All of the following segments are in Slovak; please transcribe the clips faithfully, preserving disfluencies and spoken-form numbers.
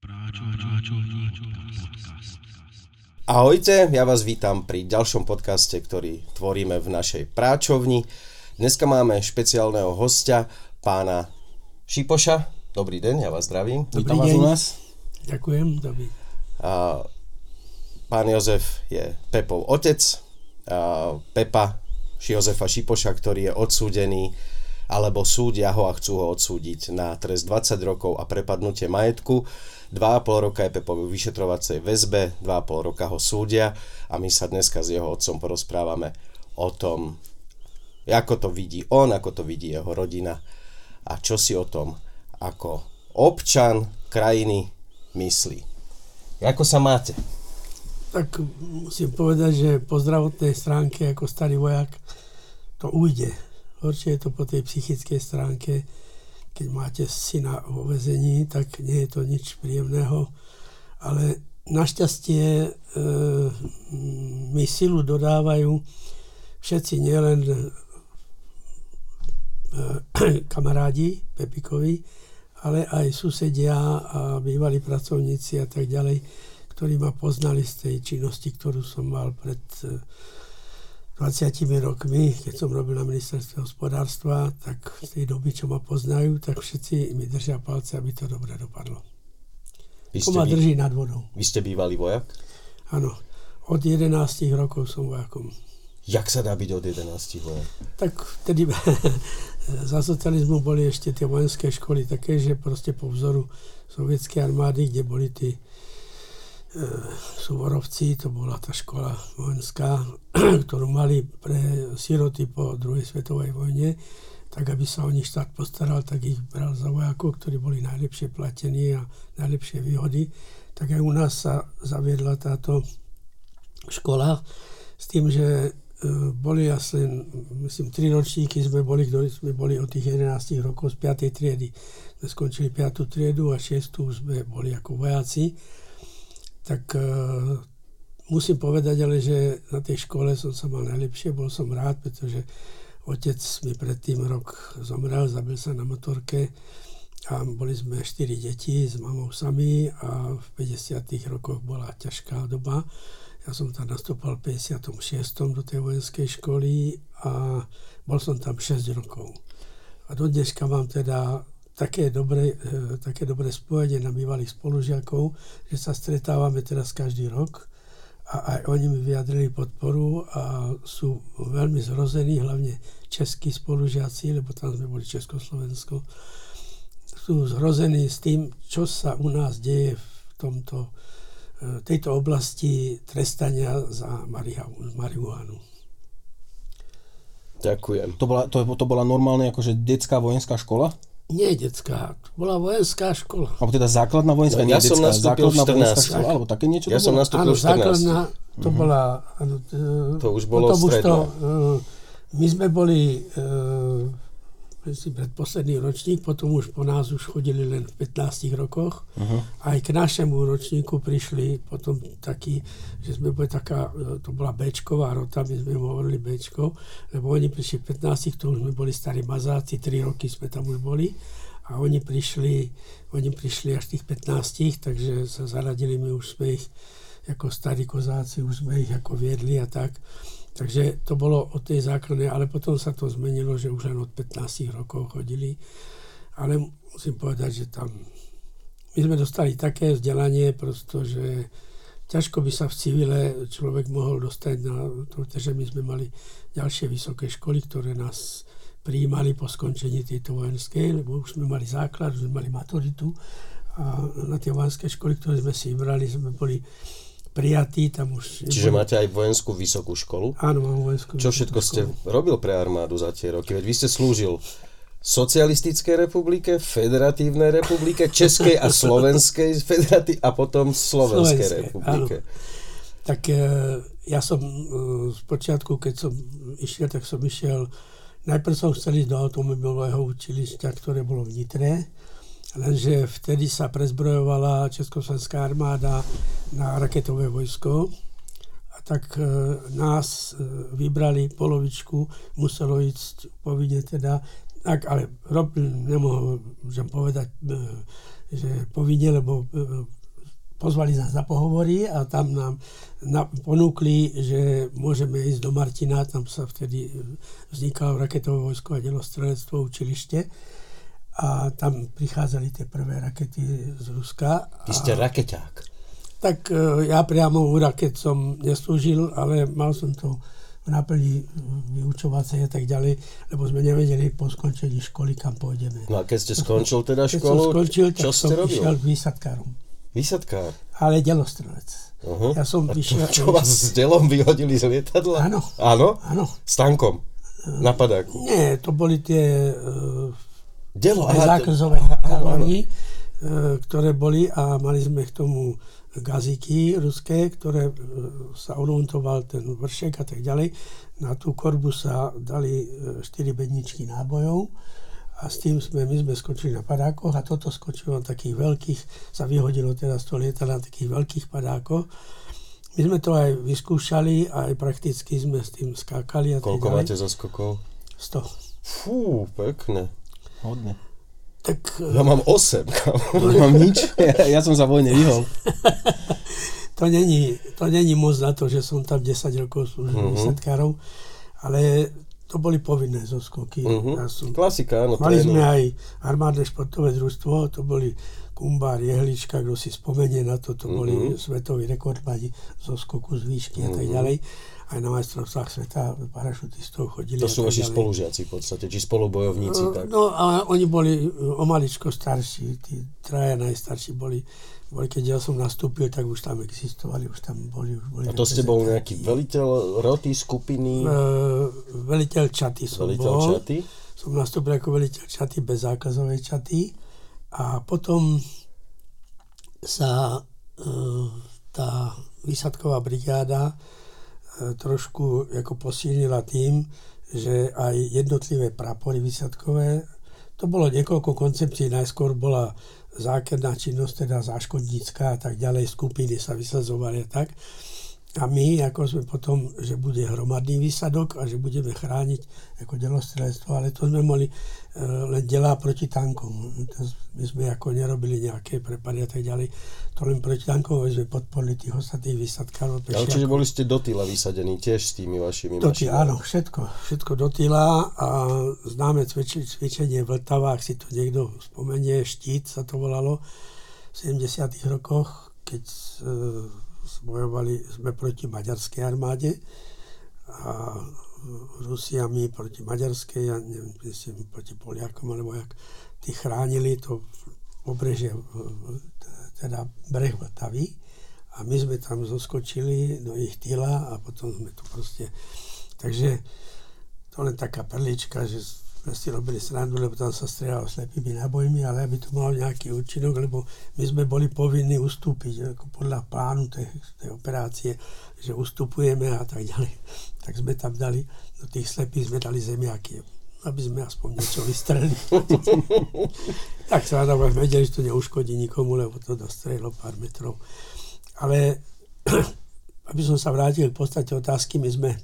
Ahojte, ja vás vítam pri ďalšom podcaste, ktorý tvoríme v našej práčovni. Dneska máme špeciálneho hostia, pána Šipoša. Dobrý deň, ja vás zdravím. Dobrý deň. U nás. Ďakujem, dobrý. A pán Jozef je Pepov otec. A Pepa Jozefa Šipoša, ktorý je odsúdený, alebo súdia ho a chcú ho odsúdiť na trest dvadsať rokov a prepadnutie majetku. Dva a pol roka je Pepo v vyšetrovacej väzbe, dva a pol roka ho súdia a my sa dneska s jeho otcom porozprávame o tom, ako to vidí on, ako to vidí jeho rodina a čo si o tom ako občan krajiny myslí. Ako sa máte? Tak musím povedať, že po zdravotnej stránke ako starý vojak to ujde. Horšie je to po tej psychickej stránke. Keď máte syna vo väzení, tak nie je to nič príjemného. Ale našťastie e, mi silu dodávajú všetci, nielen e, kamarádi Pepikovi, ale aj susedia a bývalí pracovníci a tak ďalej, ktorí ma poznali z tej činnosti, ktorú som mal pred e, dvadsiatimi rokmi, keď som robil na ministerstve hospodárstva, tak z tej doby, čo ma poznajú, tak všetci mi držia palce, aby to dobre dopadlo. To ma drží nad vodou. Vy ste bývalý vojak? Áno. Od jedenástich rokov som vojakom. Jak sa dá byť od jedenástich vojak? Tak vtedy za socializmu boli ešte tie vojenské školy také, že proste po vzoru sovietskej armády, kde boli tí Suvorovci, to bola tá škola vojenská, ktorú mali pre siroty po druhej svetovej vojne, tak aby sa o nich štát postaral, tak ich bral za vojakov, ktorí boli najlepšie platení a najlepšie výhody. Tak aj u nás sa zaviedla táto škola s tým, že boli asi, myslím, tri ročníky sme boli, ktorí sme boli od tých jedenástich rokov z piatej triedy. Sme skončili piatu triedu a šiestu sme boli ako vojaci. Tak uh, musím povedať, ale že na tej škole som sa mal najlepšie, bol som rád, pretože otec mi predtým rok zomrel, zabil sa na motorke a boli sme štyri deti s mamou sami a v päťdesiatych rokoch bola ťažká doba. Ja som tam nastúpal v päťdesiatom šiestom do tej vojenskej školy a bol som tam šesť rokov. A do dneška mám teda také dobré, také dobré spojenie na bývalých spolužiakov, že sa stretávame teraz každý rok a aj oni mi vyjadrili podporu a sú veľmi zrození, hlavne českí spolužiaci, lebo tam sme boli Československo. Sú zrození s tým, čo sa u nás deje v tomto, tejto oblasti trestania za marihuánu. Ďakujem. To bola, to, to bola normálne akože detská vojenská škola? Nie detská, to bola vojenská škola. Alebo teda základná vojenská, no, nie ja detská, základná vojenská škola, alebo také niečo ja to som bolo? nastúpil áno, v štrnástich. základná, to uh-huh. bola... Áno, to už bolo stredné. To, uh, my sme boli uh, pred posledný ročník, potom už po nás už chodili len v pätnástich rokoch. Uh-huh. Aj k našemu ročníku prišli potom takí, že sme boli taká, to bola Bčková rota, my sme hovorili Bčko, lebo oni prišli v pätnástich, to už sme boli starí mazáci, tri roky sme tam už boli. A oni prišli, oni prišli až tých pätnástich, takže sa zaradili, my už sme ich ako starí kozáci, už sme ich ako viedli a tak. Takže to bolo od tej základnej, ale potom sa to zmenilo, že už len od pätnástich rokov chodili. Ale musím povedať, že tam my sme dostali také vzdelanie, prosto, že ťažko by sa v civile človek mohol dostať na to, že my sme mali ďalšie vysoké školy, ktoré nás prijímali po skončení tejto vojenskej, lebo už sme mali základ, už sme mali maturitu a na tie vojenské školy, ktoré sme si vybrali, sme boli prijatí tam už. Čiže neboli... máte aj vojenskú vysokú školu? Áno, mám vojenskú Čo všetko školu. Ste robil pre armádu za tie roky? Veď vy ste slúžil Socialistickej republike, Federatívnej republike, Českej a Slovenskej federatí- a potom Slovenskej Slovenské, republike. Áno. Tak ja som z počiatku, keď som išiel, tak som išiel, najprv som chcel ísť do automobilového učilišťa, ktoré bolo v Nitre, lenže vtedy sa prezbrojovala Československá armáda na raketové vojsko a tak e, nás e, vybrali polovičku, muselo ísť povinne teda, tak, ale robil, nemohol, môžem povedať, e, že povinne, lebo pozvali nás na pohovory a tam nám na, ponúkli, že môžeme ísť do Martina, tam sa vtedy vznikalo raketové vojsko a delostrelectvo učilište a tam prichádzali tie prvé rakety z Ruska. Vy ste rakeťák. Tak ja priamo u raket som neslúžil, ale mal som to v náplni vyučovacej a tak ďalej, lebo sme nevedeli po skončení školy, kam pôjdeme. No a keď ste skončil teda keď školu, som skončil, čo tak ste som robil? išiel výsadkárom. Výsadkár? Ale delostrelec. Uh-huh. Ja som a vyšiel... čo vás s delom vyhodili z lietadla? Áno. Áno? Áno. S tankom? Na padáku? Nie, to boli tie uh, Delo, zákrzové kanóny, uh, ktoré boli a mali sme k tomu gazíky ruské, ktoré uh, sa orientoval ten vršek a tak ďalej. Na tú korbu sa dali štyri bedničky nábojov a s tým sme, my sme skočili na padákoch a toto skočilo na takých veľkých, sa vyhodilo teraz to lietadlo na takých veľkých padákoch. My sme to aj vyskúšali a aj prakticky sme s tým skákali. A koľko máte za skokov? sto. Fú, pekne. Hodne. Tak, ja mám osem. Nemám nič. Ja, ja som za vojne vyhol. to, není, to není moc na to, že som tam desať rokov slúžil uh-huh. výsadkárov, ale to boli povinné zoskoky. Uh-huh. Ja som, Klasika, áno. mali sme aj armádne športové družstvo, to boli Kumbár, Jehlička, kto si spomenie na to, to uh-huh. boli svetoví rekordmani zo skoku z výšky uh-huh. a tak ďalej. Aj na majstrovstvách sveta parašutistov chodili. To sú vaši spolužiaci v podstate, či spolubojovníci. Tak. No a oni boli o maličko starší, tí traja najstarší boli, boli, keď ja som nastúpil, tak už tam existovali, už tam boli. Už boli a to ste bol nejaký veliteľ roty, skupiny? Uh, veliteľ čaty som veliteľ bol. Čaty? Som nastúpil ako veliteľ čaty bez zákazovej čaty a potom sa uh, tá výsadková brigáda trošku ako posilnila tým, že aj jednotlivé prapory výsadkové, to bolo niekoľko koncepcií, najskôr bola zákerná činnosť, teda záškodnícka a tak ďalej, skupiny sa vysadzovali a tak. A my, ako sme potom, že bude hromadný výsadok a že budeme chrániť ako delostrelectvo, ale to sme mohli uh, len delá proti tankom. To, my sme ako nerobili nejaké prepady a tak ďalej. To len proti tankom, aby sme podporili tých ostatných výsadkárov. Ale čiže boli ste do týla vysadení tiež s tými vašimi do týla, mašinami? Áno, všetko. Všetko do týla a známe cvičenie, cvičenie v Vltavách, si to niekto spomenie, Štít sa to volalo v sedemdesiatych rokoch, keď uh, bojovali sme proti maďarskej armáde a Rusia my proti maďarskej, ja neviem, myslím, proti Poliakom, alebo jak tí chránili to pobrežie, teda breh Vltavy a my sme tam zoskočili do ich týla a potom sme to proste, takže to len taká perlička, že sme si robili srandu, lebo tam sa strieľalo slepými nábojmi, ale aby to malo nejaký účinok, lebo my sme boli povinní ustúpiť ako podľa plánu tej, tej operácie, že ustupujeme a tak ďalej. Tak sme tam dali, do tých slepých sme dali zemiaky, aby sme aspoň niečo vystrelili. Tak sa na vedeli, že to neuškodí nikomu, lebo to dostrelilo pár metrov. Ale aby som sa vrátil k podstate otázky, my sme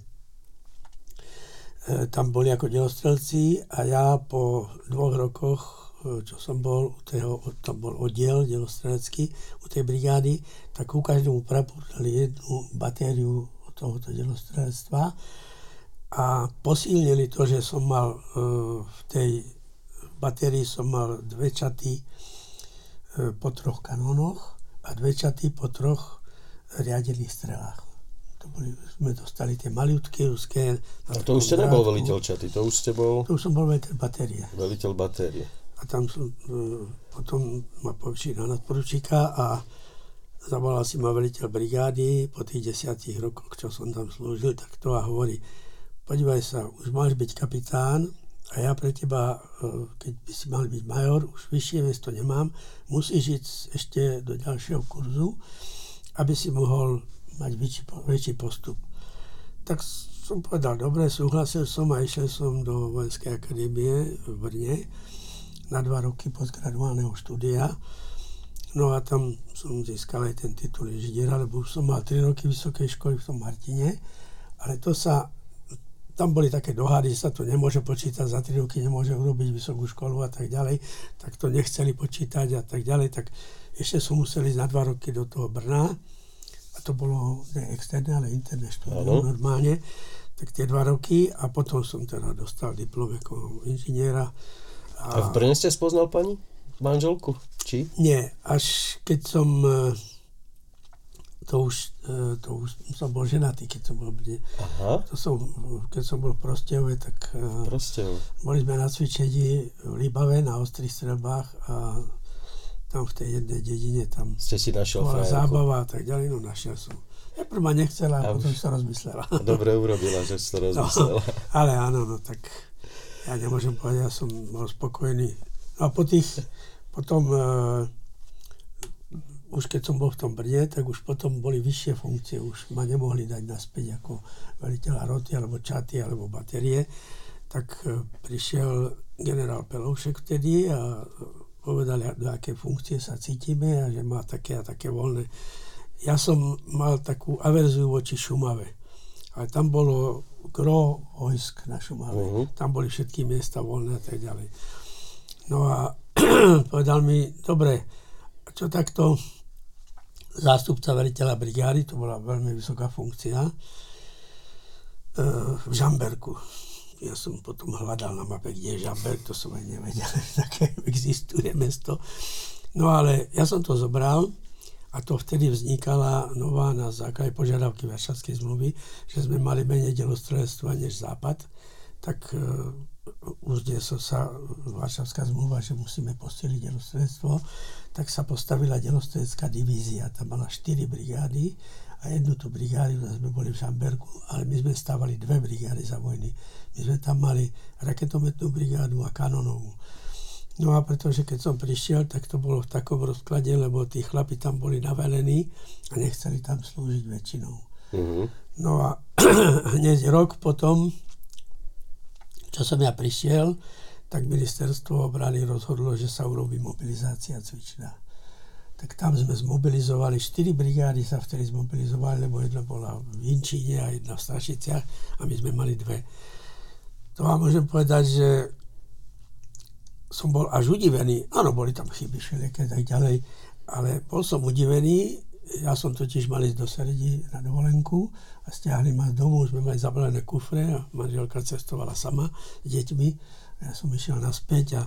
tam boli ako delostrelci a ja po dvoch rokoch, čo som bol, u tého, tam bol oddiel delostrelecký u tej brigády, tak u každému praporu dali jednu batériu tohoto delostrelectva a posilnili to, že som mal v tej batérii som mal dve čaty po troch kanónoch a dve čaty po troch riadených strelách. To boli, sme dostali tie maliutké ruské. A to už ste nebol veliteľ čaty, to už ste bol... To už som bol veliteľ batérie. Veliteľ batérie. A tam som, potom ma povýšili na nadporučíka a zavolal si ma veliteľ brigády po tých desiatich rokoch, čo som tam slúžil, tak to a hovorí, podívaj sa, už máš byť kapitán a ja pre teba, keď by si mal byť major, už vyššie miesto nemám, musíš ísť ešte do ďalšieho kurzu, aby si mohol mať väčší, väčší postup. Tak som povedal, dobre, súhlasil som a išiel som do Vojenskej akadémie v Brne na dva roky postgraduálneho štúdia. No a tam som získal aj ten titul inžiniera, lebo už som mal tri roky vysokej školy v tom Martine, ale to sa tam boli také dohady, že sa to nemôže počítať, za tri roky nemôže urobiť vysokú školu a tak ďalej, tak to nechceli počítať a tak ďalej, tak ešte som musel ísť na dva roky do toho Brna a to bolo ne externé, ale interné štúdium normálne, tak tie dva roky a potom som teda dostal diplom ako inžiniera. A, a v Brne ste spoznal pani manželku? Či? Nie, až keď som to už, to už som bol ženatý, keď som bol v Aha. To som, keď som bol v Prostehove, tak Prostehov. Boli sme na cvičení v Líbave na ostrých streľbách a tam v tej jednej dedine tam ste si našiel bola frajerku. Zábava a tak ďalej, no našiel som. Ja prvá nechcela a, a potom sa rozmyslela. Dobre urobila, že si to rozmyslela. No, ale áno, no tak ja nemôžem povedať, ja som bol spokojný. No a po tých, potom uh, už keď som bol v tom Brne, tak už potom boli vyššie funkcie, už ma nemohli dať naspäť ako veliteľa roty, alebo čaty, alebo batérie. Tak uh, prišiel generál Peloušek vtedy a povedali, do aké funkcie sa cítime a že má také a také voľné. Ja som mal takú averziu voči Šumave. Ale tam bolo gro vojsk na Šumave. Uh-huh. Tam boli všetky miesta voľné a tak ďalej. No a povedal mi, dobre, čo takto zástupca veliteľa brigády, to bola veľmi vysoká funkcia, v Žamberku. Ja som potom hľadal na mape, kde je Žamberk, to som aj nevedel, také existuje mesto. No ale ja som to zobral a to vtedy vznikala nová na základe požiadavky Varšavskej zmluvy, že sme mali menej delostrelectva než Západ, tak uh, uzniesla sa Varšavská zmluva, že musíme posteliť delostrelectvo, tak sa postavila delostrelecká divízia. Tam mala štyri brigády a jednu tú brigádu, sme boli v Žamberku, ale my sme stávali dve brigády za vojny. My sme tam mali raketometnú brigádu a kanonovú. No a pretože keď som prišiel, tak to bolo v takom rozklade, lebo tí chlapi tam boli navelení a nechceli tam slúžiť väčšinou. Mm-hmm. No a hneď rok potom, čo som ja prišiel, tak ministerstvo obrany rozhodlo, že sa urobí mobilizácia cvičná. Tak tam sme zmobilizovali, štyri brigády sa vtedy zmobilizovali, lebo jedna bola v Inčíne a jedna v Strašiciach a my sme mali dve. To vám môžem povedať, že som bol až udivený. Áno, boli tam chyby všelijaké tak ďalej, ale bol som udivený. Ja som totiž mal ísť do Seredi na dovolenku a stiahli ma z domu, už sme mali zabalené kufre a manželka cestovala sama s deťmi. Ja som išiel naspäť a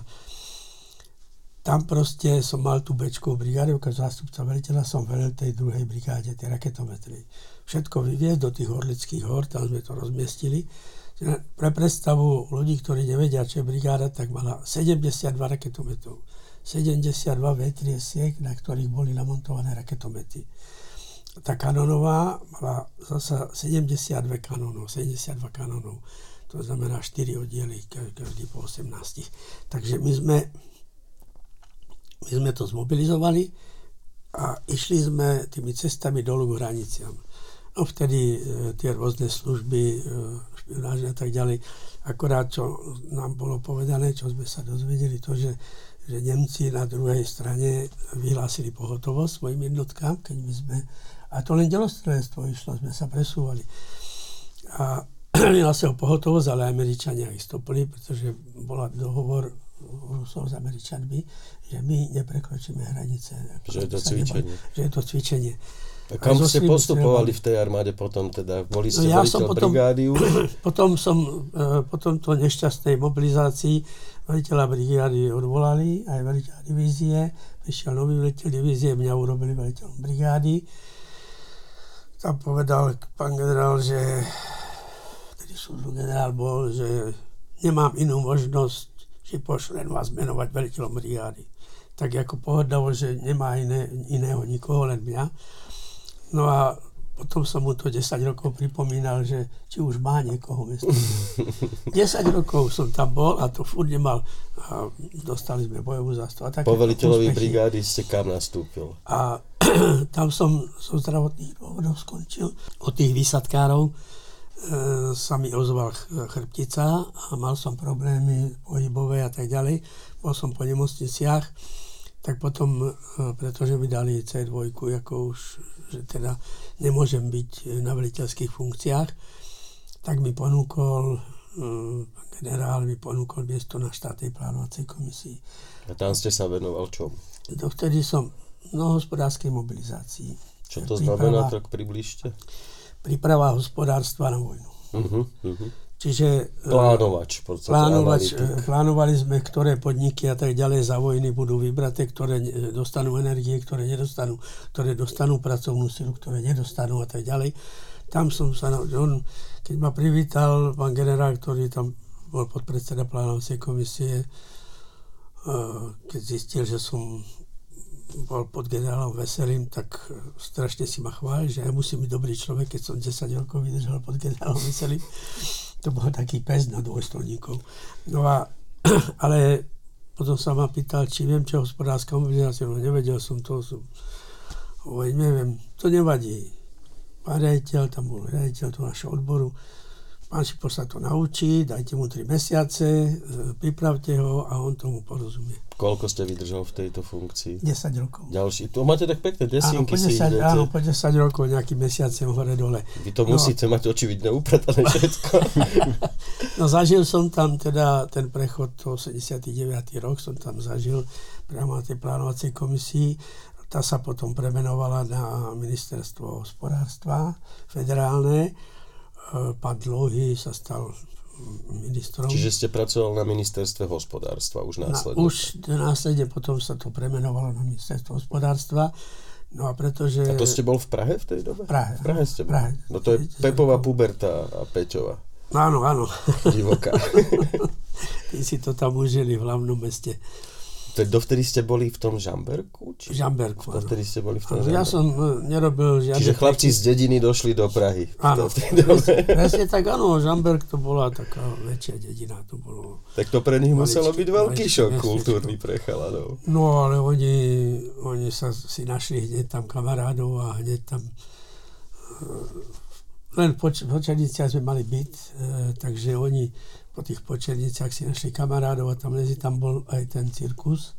tam proste som mal tú bečkovú brigádu, ako zástupca veliteľa som velel tej druhej brigáde, tej raketometrii. Všetko vyviezť do tých Orlických hor, tam sme to rozmiestili. Pre predstavu ľudí, ktorí nevedia, čo je brigáda, tak mala sedemdesiatdva raketometov. sedemdesiatdva vé triesiek, na ktorých boli namontované raketomety. Tá kanonová mala zasa sedemdesiatdva kanónov, sedemdesiatdva kanónov. To znamená štyri oddiely, každý po osemnásť. Takže my sme, my sme to zmobilizovali a išli sme tými cestami dolu k hraniciam. No vtedy e, tie rôzne služby, e, špionáže a tak ďalej. Akorát, čo nám bolo povedané, čo sme sa dozvedeli, to, že, že Nemci na druhej strane vyhlásili pohotovosť svojim jednotkám, keď my sme, a to len delostrelectvo išlo, sme sa presúvali. A vyhlásili pohotovosť, ale Američania ich stopili, pretože bola dohovor Rusov s Američanmi, že my neprekročíme hranice. Že je to cvičenie. Nebali, že je to cvičenie. A kam ste postupovali v tej armáde potom teda? Boli ste no ja veliteľ potom, brigády už? Potom som, po tomto nešťastnej mobilizácii veliteľa brigády odvolali, aj veliteľa divízie. Prišiel nový veliteľ divízie, mňa urobili veliteľom brigády. Tam povedal pán generál, že tedy súdru generál bol, že nemám inú možnosť, že pošlem vás menovať veliteľom brigády. Tak ako pohľadalo, že nemá iné, iného nikoho, len mňa. No a potom som mu to desať rokov pripomínal, že či už má niekoho mesto. desať rokov som tam bol a to furt nemal. A dostali sme bojovú zástavu. Po veliteľovi brigády ste kam nastúpil? A tam som zo zdravotných dôvodov skončil. Od tých výsadkárov e, sa mi ozval chrbtica a mal som problémy pohybové a tak ďalej. Bol som po nemocniciach. Tak potom, pretože mi dali cé dva, ako už, že teda nemôžem byť na veliteľských funkciách, tak mi ponúkol, generál mi ponúkol miesto na štátnej plánovacej komisii. A tam ste sa venoval čomu? Dovtedy som no hospodárskej mobilizácii. Čo to znamená, tak približte? Príprava hospodárstva na vojnu. Uh-huh, uh-huh. Čiže plánovač, plánovač plánovali sme, ktoré podniky a tak ďalej za vojny budú vybraté, ktoré dostanú energie, ktoré nedostanú, ktoré dostanú pracovnú silu, ktoré nedostanú a tak ďalej. Tam som sa, on, keď ma privítal pán generál, ktorý tam bol podpredseda plánovacej komisie, keď zistil, že som bol pod generálom Veselým, tak strašne si ma chválil, že ja musím byť dobrý človek, keď som desať rokov vydržal pod generálom Veselým. To bol taký pes na dôstojníkov. No a, ale potom sa ma pýtal, či viem, čo je hospodárska mobilizácia. No nevedel som to. Som, oj, neviem, to nevadí. Pán riaditeľ, tam bol riaditeľ toho našho odboru, pán Šipoš sa to naučí, dajte mu tri mesiace, pripravte ho a on tomu porozumie. Koľko ste vydržal v tejto funkcii? desať rokov. Ďalší. To máte tak pekné desinky. Áno, po desať, áno, po desať rokov, nejaký mesiace hore dole. Vy to no. musíte mať očividne upratané všetko. No zažil som tam teda ten prechod, osemdesiaty deviaty rok som tam zažil priamo na tej plánovacej komisii. Tá sa potom premenovala na ministerstvo hospodárstva federálne. Pán Dlouhý sa stal ministrom. Čiže ste pracoval na ministerstve hospodárstva už následne? Na, už následne potom sa to premenovalo na ministerstvo hospodárstva. No a pretože... A to ste bol v Prahe v tej dobe? V Prahe. V Prahe ste bol. Prahe. No to je Pepová puberta a Peťova. Áno, áno. Divoká. Ty si to tam užili v hlavnom meste. Dovtedy ste boli v tom Žamberku? Či... Žamberku, áno. Dovtedy ste boli v tom Žamberku. Ja som nerobil žiadne... Čiže chlapci z dediny došli do Prahy. Áno, presne tak, áno, Žamberk to bola taká väčšia dedina, to bolo... Tak to pre nich muselo byť veľký šok kultúrny pre chalanov. No, ale oni, oni sa si našli hneď tam kamarádov a hneď tam... Len v poč- Počerniciach sme mali byt, e, takže oni po tých Počerniciach si našli kamarádov a tam lezi tam bol aj ten cirkus.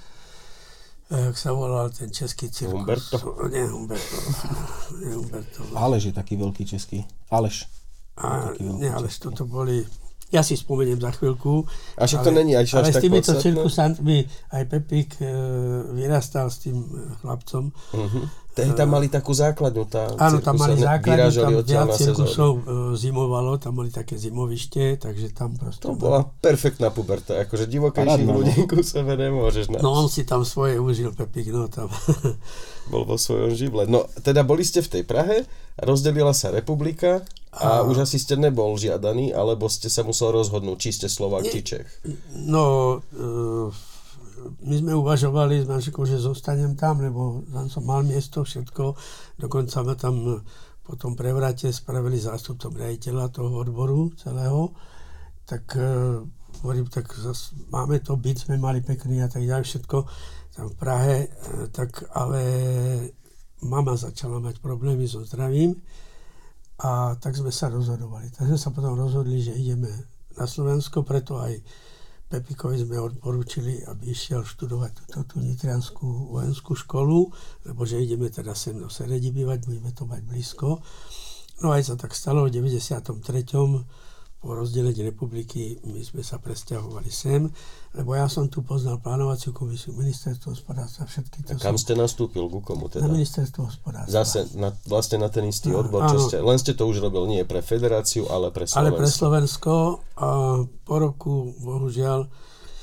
Jak sa volal ten český cirkus. Humberto? Nie, Humberto. Nie, Humberto. Aleš je taký veľký český. Aleš. A, nie, Aleš, toto boli... Ja si spomeniem za chvíľku. A však to není až, až tak podstatné. Ale s týmito cirkusantmi aj Pepík e, vyrastal s tým chlapcom. Uh-huh. Tedy tam mali takú základňu. Tá áno, tam mali základňu, tam viac cirkusov e, zimovalo, tam boli také zimovište, takže tam proste... To bola perfektná puberta, akože divokejších ľudí ku sebe nemôžeš nájsť. No on si tam svoje užil, Pepík, no tam. Bol vo svojom žible. No, teda boli ste v tej Prahe, rozdelila sa republika a, a už asi ste nebol žiadaný, alebo ste sa musel rozhodnúť, či ste Slovák, či Čech. No, e, my sme uvažovali s manželkou, že zostanem tam, lebo tam som mal miesto, všetko. Dokonca ma tam po tom prevrate spravili zástupcom riaditeľa toho odboru celého. Tak e, hovorím, tak zas, máme to, byt sme mali pekný a tak ďalej, všetko tam v Prahe. E, tak ale mama začala mať problémy so zdravím a tak sme sa rozhodovali. Tak sme sa potom rozhodli, že ideme na Slovensko, preto aj Pepikovi sme odporúčili, aby išiel študovať túto tú nitriansku vojenskú školu, lebo že ideme teda sem do Seredi bývať, budeme to mať blízko. No aj sa tak stalo v deväťdesiatom treťom po rozdelení republiky my sme sa presťahovali sem, lebo ja som tu poznal plánovaciu komisiu, ministerstvo hospodárstva, všetky to. A kam som... ste nastúpil, ku komu teda? Na ministerstvo hospodárstva. Zase na, vlastne na ten istý no, odbor, čo ste, len ste to už robil nie pre federáciu, ale pre Slovensko. Ale pre Slovensko a po roku, bohužiaľ, e,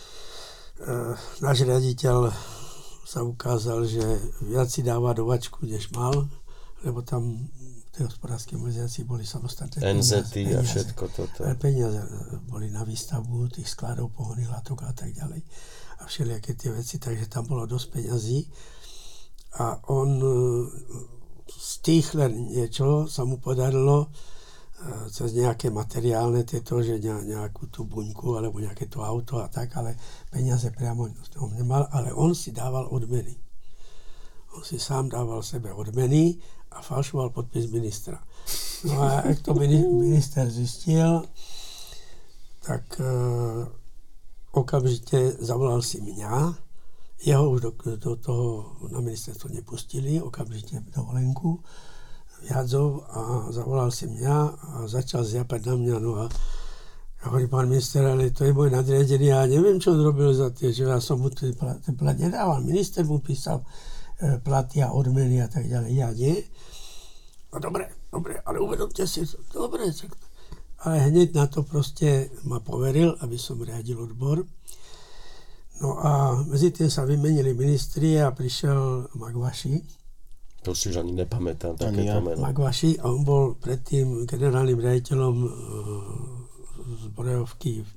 náš riaditeľ sa ukázal, že viac si dáva do vačku, než mal, lebo tam tej hospodárskej mobilizácii boli samostatné en zet í a všetko toto. Peniaze boli na výstavbu tých skladov, pohonných látok a tak ďalej. A všelijaké tie veci, takže tam bolo dosť peňazí. A on z tých len niečo sa mu podarilo cez nejaké materiálne tieto, že nejakú tú buňku alebo nejaké to auto a tak, ale peniaze priamo on nemal, ale on si dával odmeny. On si sám dával sebe odmeny a falšoval podpis ministra. No a ak to minister zistil, tak e, okamžite zavolal si mňa. Jeho už do, do toho na ministerstvo nepustili, okamžite dovolenku. Jadzov a zavolal si mňa a začal zjapať na mňa. No a ja hovorím, pán minister, ale to je môj nadriadený a ja neviem, čo on robil za tie, že ja som mu ten plat, ten plat nedával. Minister mu písal e, platy a odmeny a tak ďalej. Ja nie. No dobre, dobre, ale uvedomte si, dobre. Ale hneď na to proste ma poveril, aby som riadil odbor. No a medzi tým sa vymenili ministri a prišiel Magvaši. To si už ani nepamätám takéto meno. Magvaši a on bol predtým generálnym riaditeľom e, zbrojovky v,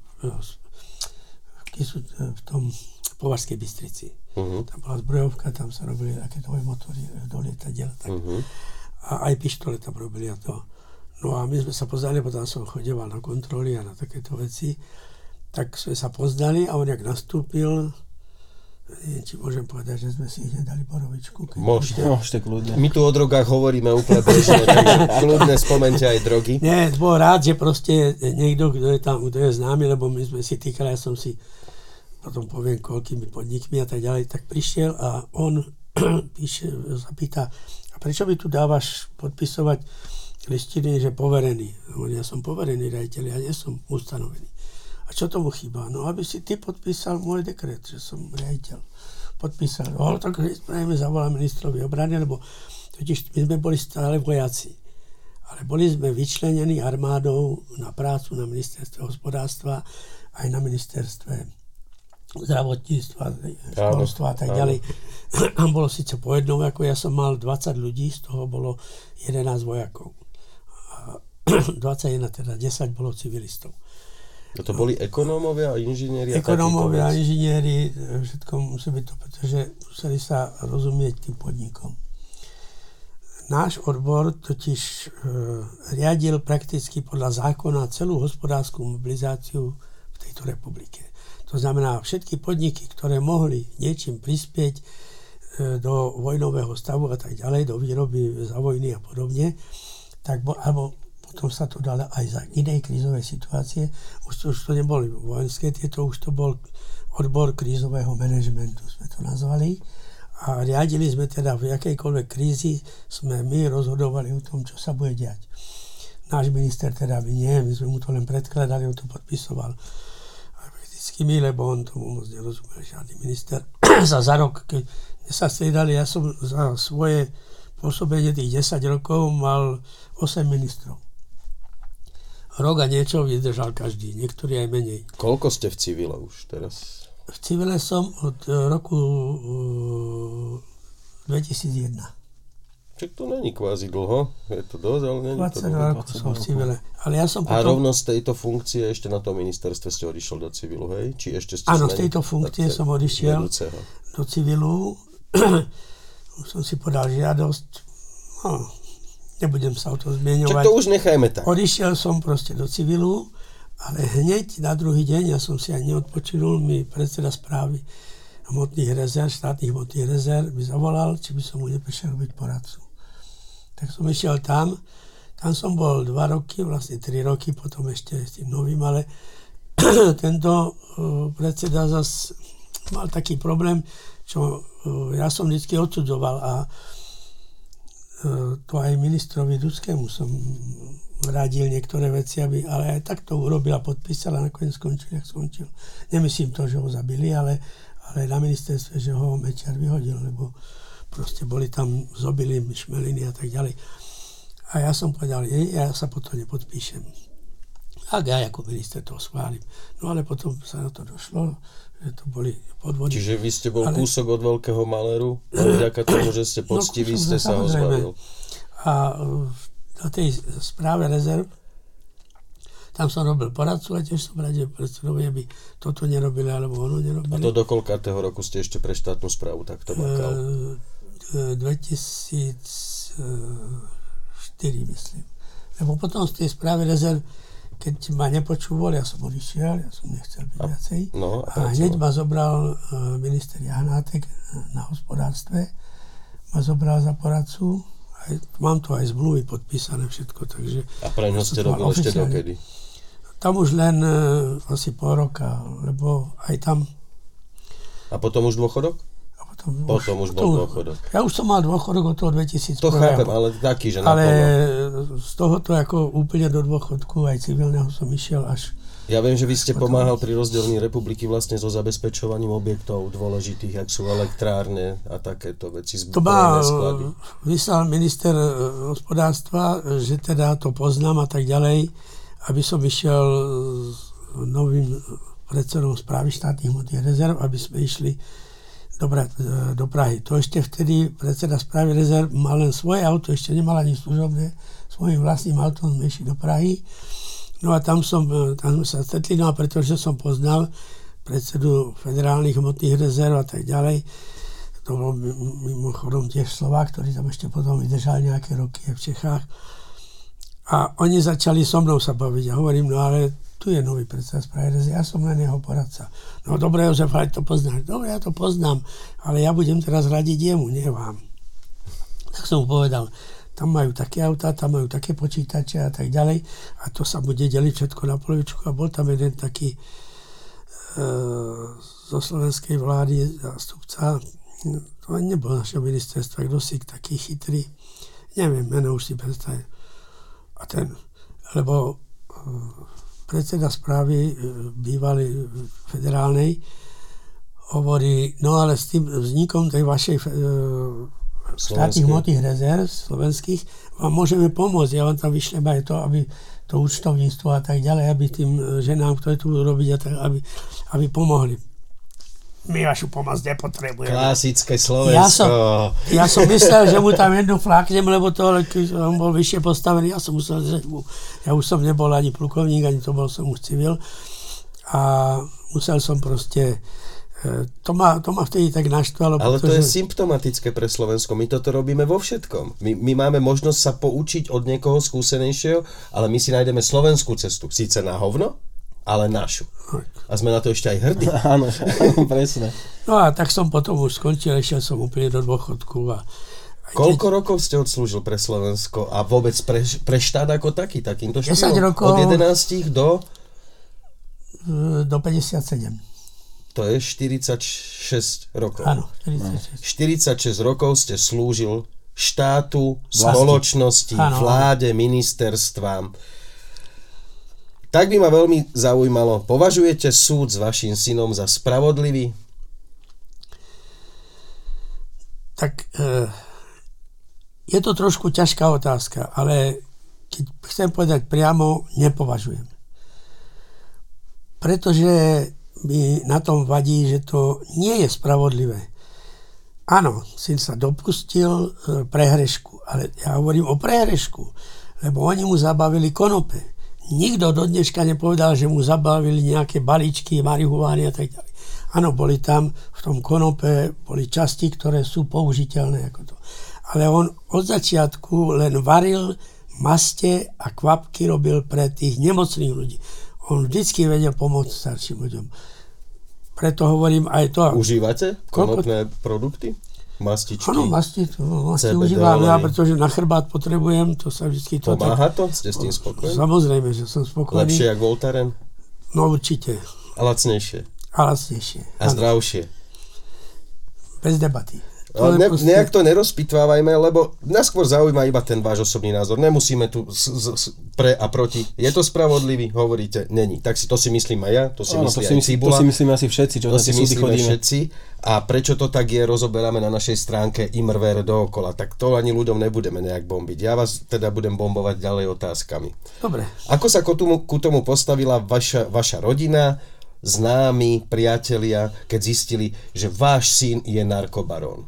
v, v tom Považskej Bystrici. Uh-huh. Tam bola zbrojovka, tam sa robili také dvojmotory do lietadiel. Uh-huh. A aj pištole tam robili a to. No a my sme sa poznali, potom som chodeval na kontroly a na takéto veci. Tak sme sa poznali a on jak nastúpil, neviem, či môžem povedať, že sme si hneď dali borovičku. Môžete, môžete kľudne. My tu o drogách hovoríme úplne bežne, takže kľudne spomente aj drogy. Nie, bol rád, že proste niekto, kto je tam, kto je známy, lebo my sme si týkali, ja som si, potom poviem, koľkými podnikmi a tak ďalej, tak prišiel a on píše, sa pýta, a prečo by tu dávaš podpisovať listiny, že poverený? Ja som poverený riaditeľ, ja nie som ustanovený. A čo tomu chýba? No, aby si ty podpísal môj dekret, že som riaditeľ. Podpísal. No, ale tak spravíme, zavolám ministrovi obrany, lebo totiž my sme boli stále vojaci. Ale boli sme vyčlenení armádou na prácu na ministerstve hospodárstva, aj na ministerstve zdravotníctva, školstva a tak ďalej. Bolo síce po jednom, ako ja som mal dvadsať ľudí, z toho bolo jedenásť vojakov. A dvadsaťjeden, teda desať bolo civilistov. To boli ekonómovia a inžinieri? Ekonómovia a inžinieri, všetko musí byť to, pretože museli sa rozumieť tým podnikom. Náš odbor totiž e, riadil prakticky podľa zákona celú hospodárskú mobilizáciu v tejto republike. To znamená, všetky podniky, ktoré mohli niečím prispieť e, do vojnového stavu a tak ďalej, do výroby za vojny a podobne, tak bo, alebo potom sa to dalo aj za inej krízovej situácie. Už to, už to neboli vojenské, tieto už to bol odbor krízového manažmentu, sme to nazvali. A riadili sme teda v jakejkoľvek krízi, sme my rozhodovali o tom, čo sa bude diať. Náš minister teda by nie, my sme mu to len predkladali, on to podpisoval. A prakticky my, lebo on tomu moc nerozumel, žiadny minister. za, za rok, keď sa striedali, ja som za svoje pôsobenie tých desať rokov mal osem ministrov. Rok a niečo vydržal každý, niektorí aj menej. Koľko ste v civile už teraz? V civile som od roku dvetisícjeden. Čiže to není kvázi dlho, je to dosť, ale není to dvadsať rokov som v civile. Ale ja som potom... A rovno z tejto funkcie ešte na tom ministerstve ste odišiel do civilu, hej? Či ešte ste... Áno, z tejto funkcie som odišiel vedúceho do civilu. Už som si podal žiadosť. No, nebudem sa o to zmieňovať. Čak to už nechajme tak. Odišiel som proste do civilu, ale hneď na druhý deň, ja som si aj neodpočinul, mi predseda správy hmotných rezerv, štátnych hmotných rezerv mi zavolal, či by som mu neprišiel robiť poradcu. Tak som išiel tam, tam som bol dva roky, vlastne tri roky, potom ešte s tým novým, ale tento uh, predseda zas mal taký problém, čo uh, ja som vždycky odsudzoval a to aj ministrovi Duskému som radil niektoré veci, aby, ale aj tak to urobil a podpísal a nakoniec skončil, jak skončil. Nemyslím to, že ho zabili, ale, ale na ministerstve, že ho Mečiar vyhodil, lebo proste boli tam zobili šmeliny a tak ďalej. A ja som povedal, ja sa potom nepodpíšem. Ak ja ako minister to schválim. No ale potom sa na to došlo, že to boli podvody. Čiže vy ste bol ale... kúsok od veľkého maléru? A vďaka tomu, že ste poctiví, no, ste sa ho zbavil. A na tej správe rezerv tam som robil poradcu a tiež som radil predsedovi, aby toto nerobili, alebo ono nerobili. A to do koľkátého roku ste ešte pre štátnu správu takto makal? E, dvetisícštyri, myslím. Lebo potom z tej správy rezerv, keď ma nepočúval, ja som odišiel, ja som nechcel byť a, viacej. No, a, a hneď ma zobral uh, minister Jahnátek na hospodárstve, ma zobral za poradcu. Aj, mám to aj zmluvy podpísané všetko, takže... A pre ňo ste robil ešte dokedy? Tam už len uh, asi pol roka, lebo aj tam... A potom už dôchodok? A potom, potom už, už bol to, dôchodok. Ja už som mal dôchodok od toho dvetisíc. To chápem, ale taký, že ale naplno. Z tohoto ako úplne do dôchodku aj civilného som išiel až... Ja viem, že vy ste pomáhal pri rozdelení republiky vlastne so zabezpečovaním objektov dôležitých, ak sú elektrárne a takéto veci. To ma vyslal minister hospodárstva, že teda to poznám a tak ďalej, aby som išiel s novým predsedom správy štátnych hmotných rezerv, aby sme išli do, do Prahy. To ešte vtedy predseda správy rezerv mal len svoje auto, ešte nemal ani služobné, svojím vlastným autom sme išli do Prahy. No a tam, som, tam sme sa stretli, no a pretože som poznal predsedu federálnych hmotných rezerv a tak ďalej, to bol mimochodom tiež Slovák, ktorý tam ešte potom vydržal nejaké roky v Čechách. A oni začali so mnou sa baviť a hovorím, no ale tu je nový predseda správy rezerv, ja som len jeho poradca. No dobre, Jozef, ale to poznáš. Dobre, ja to poznám, ale ja budem teraz radiť jemu, nie vám. Tak som mu povedal, tam majú také autá, tam majú také počítače a tak ďalej a to sa bude deliť všetko na polovičku a bol tam jeden taký e, zo slovenskej vlády zástupca, to nebol našeho ministerstva, kto si taký chytrý, neviem, meno už si predstavím. A ten, lebo e, predseda správy bývalej federálnej hovorí, no ale s tým vznikom tej vašej e, štátnych hmotných rezerv slovenských vám môžeme pomôcť. Ja vám tam vyšlem aj to, aby to účtovníctvo a tak ďalej, aby tým ženám, ktoré tu budú robiť, a tak, aby, aby pomohli. My vašu pomoc nepotrebujeme. Klasické Slovensko. Ja som, ja som myslel, že mu tam jednu fláknem, lebo to, keď on bol vyššie postavený, ja som musel držať mu. Ja už som nebol ani plukovník, ani to bol som už civil. A musel som proste... To ma, to ma vtedy tak naštvalo. Ale pretože... to je symptomatické pre Slovensko. My toto robíme vo všetkom. My, my máme možnosť sa poučiť od niekoho skúsenejšieho, ale my si nájdeme slovenskú cestu. Síce na hovno, ale našu. A sme na to ešte aj hrdí. Áno, presne. No a tak som potom už skončil, išiel som úplne do dôchodku. A Koľko keď... rokov ste odslúžil pre Slovensko a vôbec pre, pre štát ako taký, takýmto štýlom? desať rokov. Od jedenásť do? Do päťdesiatsedem. To je štyridsaťšesť rokov. Áno, štyridsaťšesť. štyridsaťšesť rokov ste slúžil štátu, spoločnosti, áno, vláde, ministerstvám. Tak by ma veľmi zaujímalo, považujete súd s vašim synom za spravodlivý? Tak e, je to trošku ťažká otázka, ale keď chcem povedať priamo, nepovažujem. Pretože mi na tom vadí, že to nie je spravodlivé. Áno, syn sa dopustil prehrešku, ale ja hovorím o prehrešku, lebo oni mu zabavili konope. Nikto do dneška nepovedal, že mu zabavili nejaké balíčky, marihuány a tak ďalej. Áno, boli tam v tom konope, boli časti, ktoré sú použiteľné ako to. Ale on od začiatku len varil maste a kvapky robil pre tých nemocných ľudí. On vždycky vedel pomôcť starším ľuďom. Preto hovorím aj to... Užívate konopné produkty? Mastičky? Áno, masti, masti užívam ja, pretože na chrbát potrebujem, to sa vždycky... To Pomáha tak, to? Ste s tým spokojní? Samozrejme, že som spokojný. Lepšie jak Voltaren? No určite. A lacnejšie? A lacnejšie. A zdravšie? Bez debaty. Ale ne, proste... nejak to nerozpitvávajme, lebo nás skôr zaujíma iba ten váš osobný názor. Nemusíme tu s, s, pre a proti. Je to spravodlivý? Hovoríte, není. Tak si to si myslím aj ja, to si Áno, myslí to si aj myslí, Cibula. To si myslíme asi všetci, čo to na si tie súdy chodíme. všetci. A prečo to tak je, rozoberáme na našej stránke Imrver dookola. Tak to ani ľuďom nebudeme nejak bombiť. Ja vás teda budem bombovať ďalej otázkami. Dobre. Ako sa ku tomu, ku tomu postavila vaša, vaša rodina, známi, priatelia, keď zistili, že váš syn je narkobarón?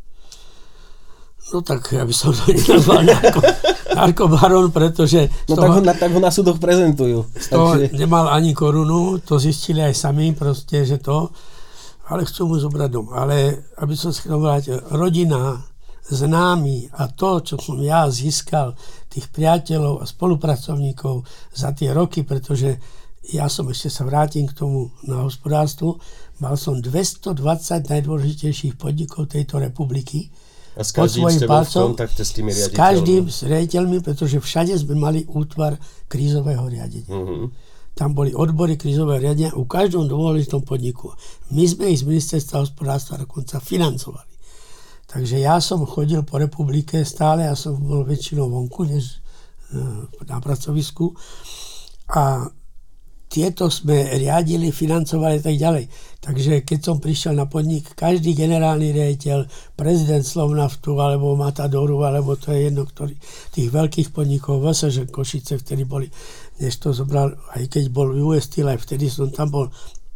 No tak ja by som to nenazval narko, narkobarón, pretože... No toho, tak, ho na, tak ho na súdoch prezentujú. To Takže... nemal ani korunu, to zistili aj sami proste, že to, ale chcú mu zobrať dom. Ale aby som si chcel vrátil, rodina, známi a to, čo som ja získal, tých priateľov a spolupracovníkov za tie roky, pretože ja som ešte sa vrátim k tomu na hospodárstvu, mal som dvestodvadsať najdôležitejších podnikov tejto republiky. A s každým ste bol v kontakte s tými riaditeľmi? S každým, s riaditeľmi, pretože všade sme mali útvar krízového riadenia. Uh-huh. tam boli odbory krízového riadenia u každom dôležitom podniku. My sme ich z ministerstva hospodárstva dokonca financovali. Takže ja som chodil po republike stále, ja som bol väčšinou vonku, než na pracovisku. A tieto sme riadili, financovali a tak ďalej. Takže keď som prišiel na podnik, každý generálny riaditeľ, prezident Slovnaftu, alebo Matadoru, alebo to je jedno, ktorý, tých veľkých podnikov, vé es žé Košice, vtedy boli, než to zobral, aj keď bol ú es Steel, aj vtedy som tam bol.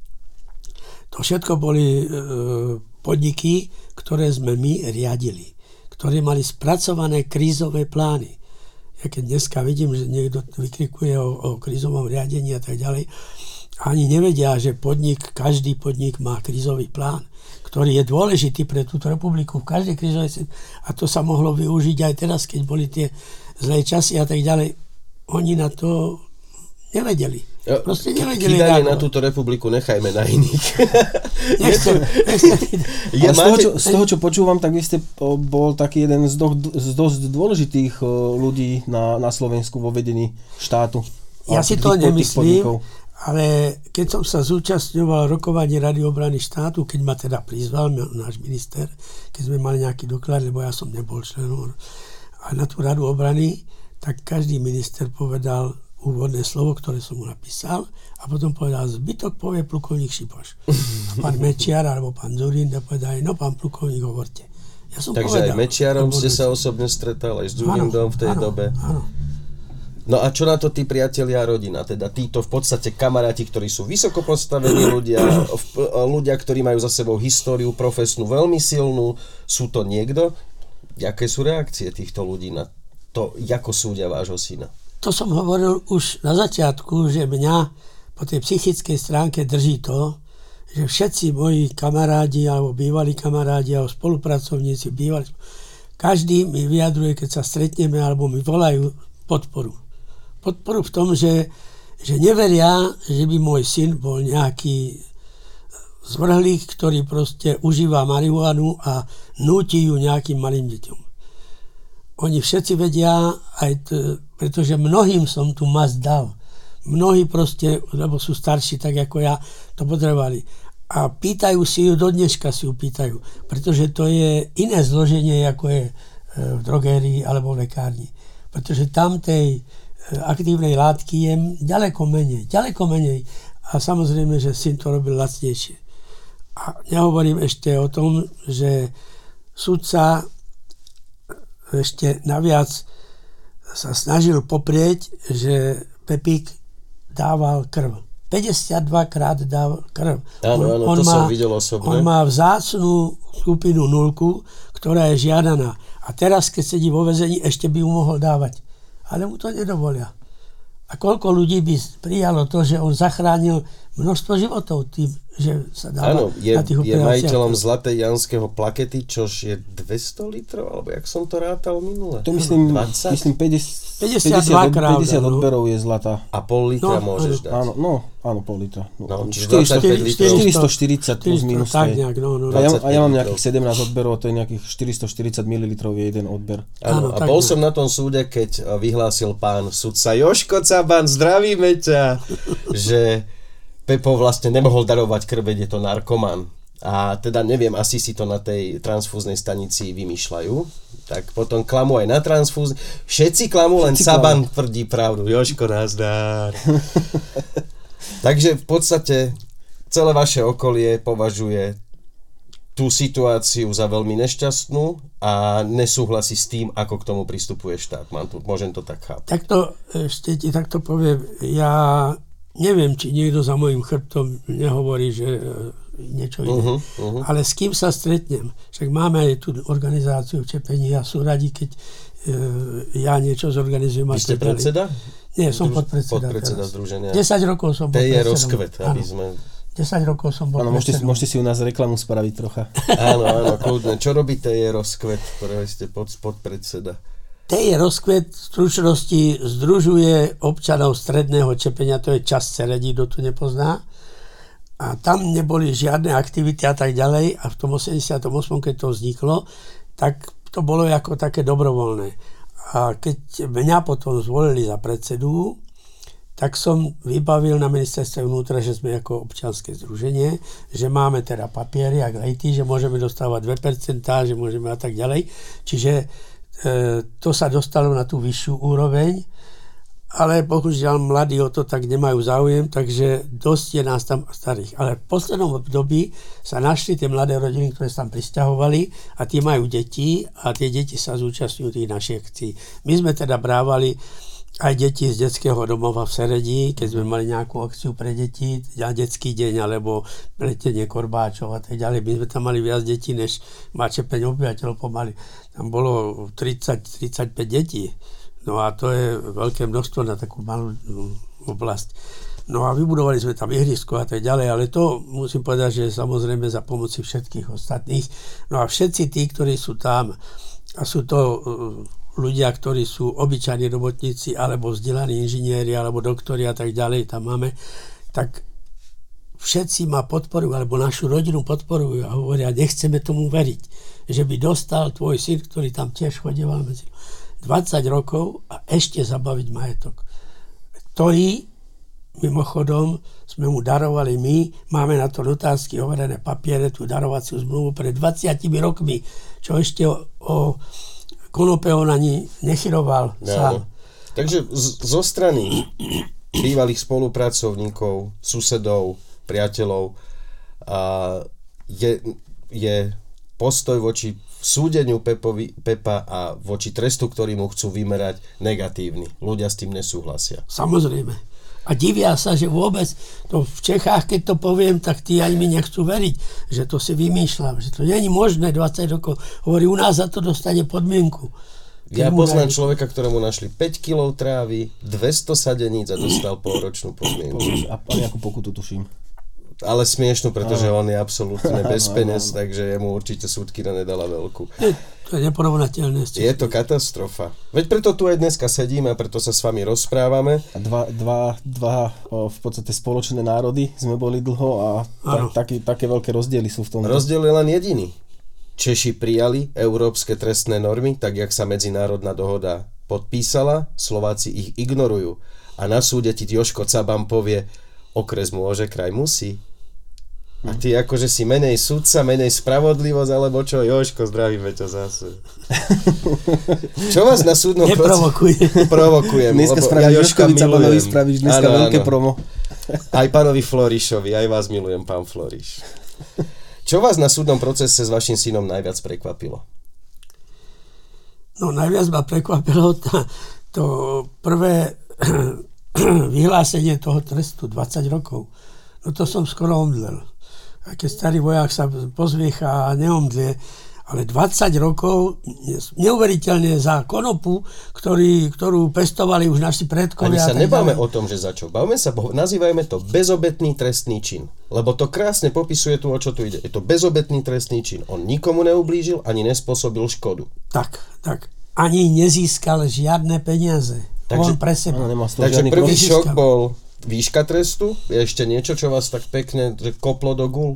To všetko boli e, podniky, ktoré sme my riadili, ktoré mali spracované krízové plány. Ja keď dneska vidím, že niekto vykrikuje o, o krízovom riadení a tak ďalej, ani nevedia, že podnik, každý podnik má krízový plán, ktorý je dôležitý pre túto republiku v každej krízovej. A to sa mohlo využiť aj teraz, keď boli tie zlé časy a tak ďalej. Oni na to nevedeli. Proste nevedeli. Kýdanie na túto republiku nechajme na iných. Nechcem, nechcem. Ja z, toho, čo, z toho, čo počúvam, tak vy ste bol taký jeden z, do, z dosť dôležitých ľudí na, na Slovensku vo vedení štátu. Ja si to nemyslím, ale keď som sa zúčastňoval rokovaní Rady obrany štátu, keď ma teda prizval náš minister, keď sme mali nejaký doklad, lebo ja som nebol členom, a na tú Radu obrany, tak každý minister povedal úvodné slovo, ktoré som mu napísal, a potom povedal, zbytok povie plukovník Šipoš. A pán Mečiar alebo pán Zurín povedali, no pán plukovník, hovorte. Ja som Takže povedal, aj Mečiarom ste sa osobne stretali, aj s Zurindom v tej áno, dobe. Áno. No a čo na to tí priatelia a rodina? Teda títo v podstate kamaráti, ktorí sú vysoko postavení ľudia, ľudia, ktorí majú za sebou históriu profesnú veľmi silnú. Sú to niekto? Jaké sú reakcie týchto ľudí na to, ako súdia vášho syna? To som hovoril už na začiatku, že mňa po tej psychickej stránke drží to, že všetci moji kamarádi alebo bývalí kamarádi alebo spolupracovníci bývali, každý mi vyjadruje, keď sa stretneme alebo mi volajú podporu. Podporu v tom, že, že neveria, že by môj syn bol nejaký zvrhlík, ktorý proste užíva marihuanu a núti ju nejakým malým deťom. Oni všetci vedia, aj t- pretože mnohým som tu masť dal. Mnohí proste, lebo sú starší, tak ako ja, to potrebovali. A pýtajú si ju, do dneška si ju pýtajú, pretože to je iné zloženie, ako je v drogérii alebo v lekárni. Pretože tam tej aktívnej látky je ďaleko menej, ďaleko menej. A samozrejme, že syn to robil lacnejšie. A nehovorím ešte o tom, že sudca ešte naviac sa snažil poprieť, že Pepík dával krv. päťdesiatdva krát dával krv. Áno, áno, on to má, som videl osobne. On má vzácnu skupinu nulku, ktorá je žiadaná. A teraz, keď sedí vo väzení, ešte by ju mohol dávať. Ale mu to nedovolia. A koľko ľudí by prijalo to, že on zachránil množstvo životov tým, že sa dáva áno, je, na tých je operáciách. majiteľom Zlatej Janského plakety, čož je dvesto litrov, alebo jak som to rátal minule? To myslím, dvadsať? myslím päťdesiat, päťdesiatdva krát, päťdesiat no. odberov je zlatá. A pol litra No, môžeš áno. dať. Áno, no, áno, pol litra. No, No, čiže štyristo, dvadsaťpäť litrov. štyristoštyridsať plus minus. Tak je. nejak, no, no. A ja, a ja mám dvadsaťpäť nejakých sedemnásť odberov, to je nejakých štyristoštyridsať mililitrov je jeden odber. Áno, Áno, a tak bol no. som na tom súde, keď vyhlásil pán sudca Jožko Caban, zdravíme ťa, že Pepo vlastne nemohol darovať krv, veď je to narkoman. A teda neviem, asi si to na tej transfúznej stanici vymýšľajú. Tak potom klamú aj na transfúznej. Všetci klamú, len Caban tvrdí pravdu. Jožko, nazdár. Takže v podstate celé vaše okolie považuje tú situáciu za veľmi nešťastnú a nesúhlasí s tým, ako k tomu pristupuje štát. Mám tu, môžem to tak chápať. Takto, ešte ti takto poviem, ja neviem, či niekto za môjim chrbtom nehovorí, že niečo iné. Uh-huh, uh-huh. Ale s kým sa stretnem? Však máme aj tú organizáciu čepení a sú radi, keď e, ja niečo zorganizujem. Vy ste predseda? Nie, som podpredseda. Podpredseda združenia. desať rokov som bol predsedom. To je predsedom. rozkvet, aby sme... desať rokov som bol áno, môžete, predsedom. môžete si u nás reklamu spraviť trocha. Áno, áno, kľudne. Čo robí té jé rozkvet, ktorého ste pod, podpredseda? té jé rozkvet v stručnosti združuje občanov stredného čepenia, to je časť Ceredí, kto tu nepozná. A tam neboli žiadne aktivity a tak ďalej. A v tom osemdesiatom ôsmom, keď to vzniklo, tak to bolo ako také dobrovoľné. A keď mňa potom zvolili za predsedu, tak som vybavil na ministerstve vnútra, že sme ako občianske združenie, že máme teda papiery a grejty, že môžeme dostávať dve percentá, že môžeme a tak ďalej. Čiže e, to sa dostalo na tú vyššiu úroveň, ale bohužiaľ mladí o to tak nemajú záujem, takže dosť je nás tam starých. Ale v poslednom období sa našli tie mladé rodiny, ktoré sa tam prisťahovali a tie majú deti a tie deti sa zúčastňujú tých našich akcií. My sme teda brávali aj deti z detského domova v Seredi, keď sme mali nejakú akciu pre deti, na detský deň, alebo pletenie korbáčov a tak ďalej. My sme tam mali viac detí, než má Čepeň obyvateľov pomaly. Tam bolo tridsať tridsaťpäť detí. No a to je veľké množstvo na takú malú oblasť. No a vybudovali sme tam ihrisko a tak ďalej, ale to musím povedať, že samozrejme za pomoci všetkých ostatných. No a všetci tí, ktorí sú tam, a sú to ľudia, ktorí sú obyčajní robotníci, alebo vzdelaní inžinieri, alebo doktori a tak ďalej, tam máme, tak všetci ma podporujú, alebo našu rodinu podporujú a hovoria, nechceme tomu veriť, že by dostal tvoj syn, ktorý tam tiež chodieval medzi dvadsať rokov a ešte zabaviť majetok, ktorý mimochodom sme mu darovali my, máme na to notársky overené papiere, tú darovaciu zmluvu pred dvadsiatimi rokmi, čo ešte o, o konope on ani nechyroval no. sám. Takže z, zo strany bývalých spolupracovníkov, susedov, priateľov a je, je postoj voči súdeniu Pepovi, Pepa a voči trestu, ktorý mu chcú vymerať, negatívny. Ľudia s tým nesúhlasia. Samozrejme. A divia sa, že vôbec to v Čechách, keď to poviem, tak tí ani mi nechcú veriť, že to si vymýšľam, že to nie je možné dvadsať rokov. Hovorí, u nás za to dostane podmienku. Ja poznám človeka, ktorému našli päť kilogramov trávy, dvesto sadeníc a dostal polročnú podmienku. A nejakú pokutu tuším. Ale smiešnú, pretože on je absolútne bez peniaz, takže jemu určite súdkyňa nedala veľkú. Je, to je neporovnateľné. Je to katastrofa. Veď preto tu aj dneska sedíme a preto sa s vami rozprávame. A dva, dva, dva o, v podstate spoločné národy sme boli dlho a ta, taký, také veľké rozdiely sú v tom. Rozdiel je len jediný. Češi prijali európske trestné normy, tak jak sa medzinárodná dohoda podpísala, Slováci ich ignorujú. A na súde ti Jožko Cabam povie, okres môže, kraj musí. A ty akože si menej sudca, menej spravodlivosť, alebo čo? Jožko, zdravíme ťa zase. Čo vás na súdnom procesu... Neprovokujem. Provokujem, dneska lebo spravíš ja Jožka Cabanovi, milujem. spravíš dneska ano, veľké ano. promo. Aj pánovi Florišovi, aj vás milujem, pán Floriš. Čo vás na súdnom procese s vašim synom najviac prekvapilo? No najviac ma prekvapilo to, to prvé vyhlásenie toho trestu, dvadsať rokov. No to som skoro omdlel. A keď starý vojak sa pozviecha a neomdlie, ale dvadsať rokov, neuveriteľne za konopu, ktorý, ktorú pestovali už naši predkovia. Ani sa nebáme o tom, že za čo. Bavme sa, nazývajme to bezobetný trestný čin. Lebo to krásne popisuje tu, o čo tu ide. Je to bezobetný trestný čin. On nikomu neublížil, ani nespôsobil škodu. Tak, tak. Ani nezískal žiadne peniaze. Takže, on pre seba. Takže prvý šok bol výška trestu? Je ešte niečo, čo vás tak pekne koplo do gul?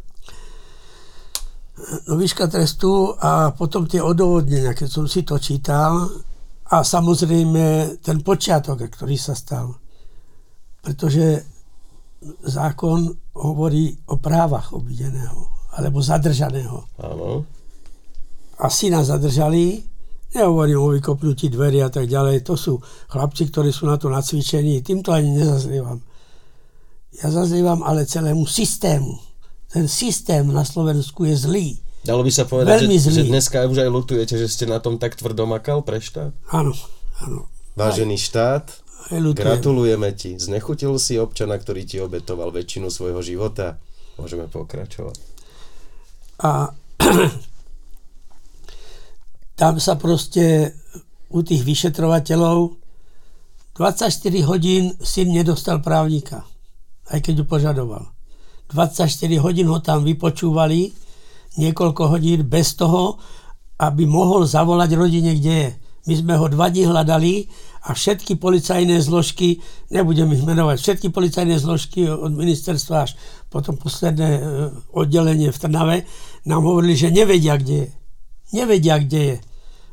No výška trestu a potom tie odôvodnenia, keď som si to čítal a samozrejme ten počiatok, ktorý sa stal. Pretože zákon hovorí o právach obvineného alebo zadržaného. Áno. A syna zadržali, nehovorím o vykopnutí dverí a tak ďalej, to sú chlapci, ktorí sú na to nacvičení, týmto ani nezazlievam. Ja zazlievam ale celému systému. Ten systém na Slovensku je zlý. Dalo by sa povedať, že, že dneska už aj ľutujete, že ste na tom tak tvrdo makal pre štát? Áno, áno. Vážený štát, gratulujeme ti. Znechutil si občana, ktorý ti obetoval väčšinu svojho života. Môžeme pokračovať. A tam sa proste u tých vyšetrovateľov dvadsaťštyri hodín syn nedostal právnika, aj keď ho požadoval. dvadsaťštyri hodín ho tam vypočúvali, niekoľko hodín bez toho, aby mohol zavolať rodine, kde je. My sme ho dva dní hľadali a všetky policajné zložky, nebudem ich menovať, všetky policajné zložky od ministerstva až potom posledné oddelenie v Trnave nám hovorili, že nevedia, kde je. Nevedia, kde je.